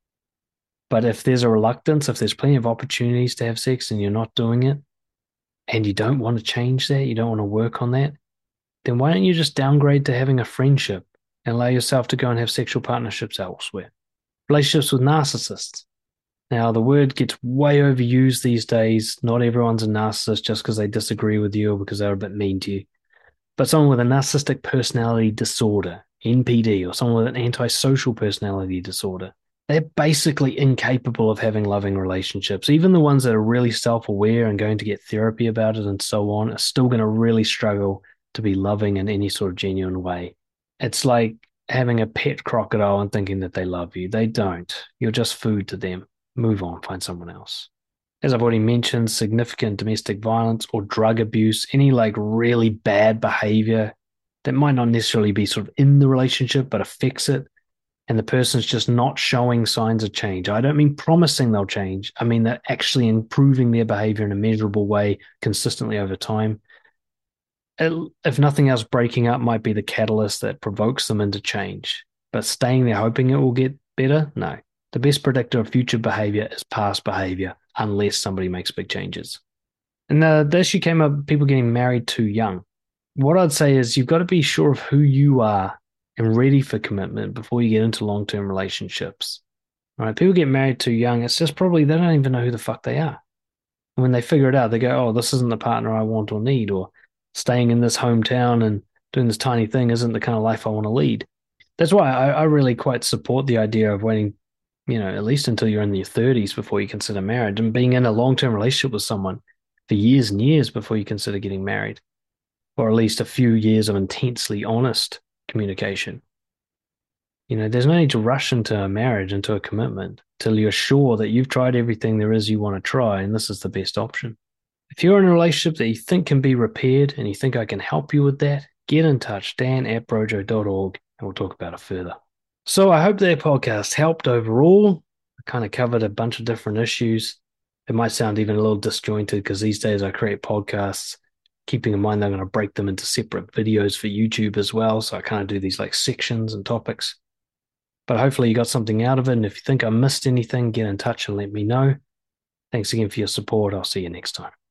But if there's a reluctance, if there's plenty of opportunities to have sex and you're not doing it, and you don't want to change that, you don't want to work on that, then why don't you just downgrade to having a friendship and allow yourself to go and have sexual partnerships elsewhere? Relationships with narcissists. Now, the word gets way overused these days. Not everyone's a narcissist just because they disagree with you or because they're a bit mean to you. But someone with a narcissistic personality disorder, NPD, or someone with an antisocial personality disorder, they're basically incapable of having loving relationships. Even the ones that are really self-aware and going to get therapy about it and so on are still going to really struggle to be loving in any sort of genuine way. It's like having a pet crocodile and thinking that they love you. They don't. You're just food to them. Move on, find someone else. As I've already mentioned, significant domestic violence or drug abuse, any like really bad behavior that might not necessarily be sort of in the relationship, but affects it. And the person's just not showing signs of change. I don't mean promising they'll change. I mean they're actually improving their behavior in a measurable way consistently over time. If nothing else, breaking up might be the catalyst that provokes them into change. But staying there hoping it will get better? No. The best predictor of future behavior is past behavior, unless somebody makes big changes. And the issue came up, people getting married too young. What I'd say is you've got to be sure of who you are and ready for commitment before you get into long-term relationships. All right, people get married too young. It's just probably they don't even know who the fuck they are. And when they figure it out, they go, oh, this isn't the partner I want or need, or staying in this hometown and doing this tiny thing isn't the kind of life I want to lead. That's why I really quite support the idea of waiting, at least until you're in your 30s before you consider marriage, and being in a long-term relationship with someone for years and years before you consider getting married, or at least a few years of intensely honest communication. There's no need to rush into a marriage, into a commitment, till you're sure that you've tried everything there is you want to try, and this is the best option. If you're in a relationship that you think can be repaired and you think I can help you with that, get in touch, dan@brojo.org, and we'll talk about it further. So I hope that podcast helped overall. I kind of covered a bunch of different issues. It might sound even a little disjointed because these days I create podcasts, keeping in mind that I'm going to break them into separate videos for YouTube as well. So I kind of do these like sections and topics. But hopefully you got something out of it. And if you think I missed anything, get in touch and let me know. Thanks again for your support. I'll see you next time.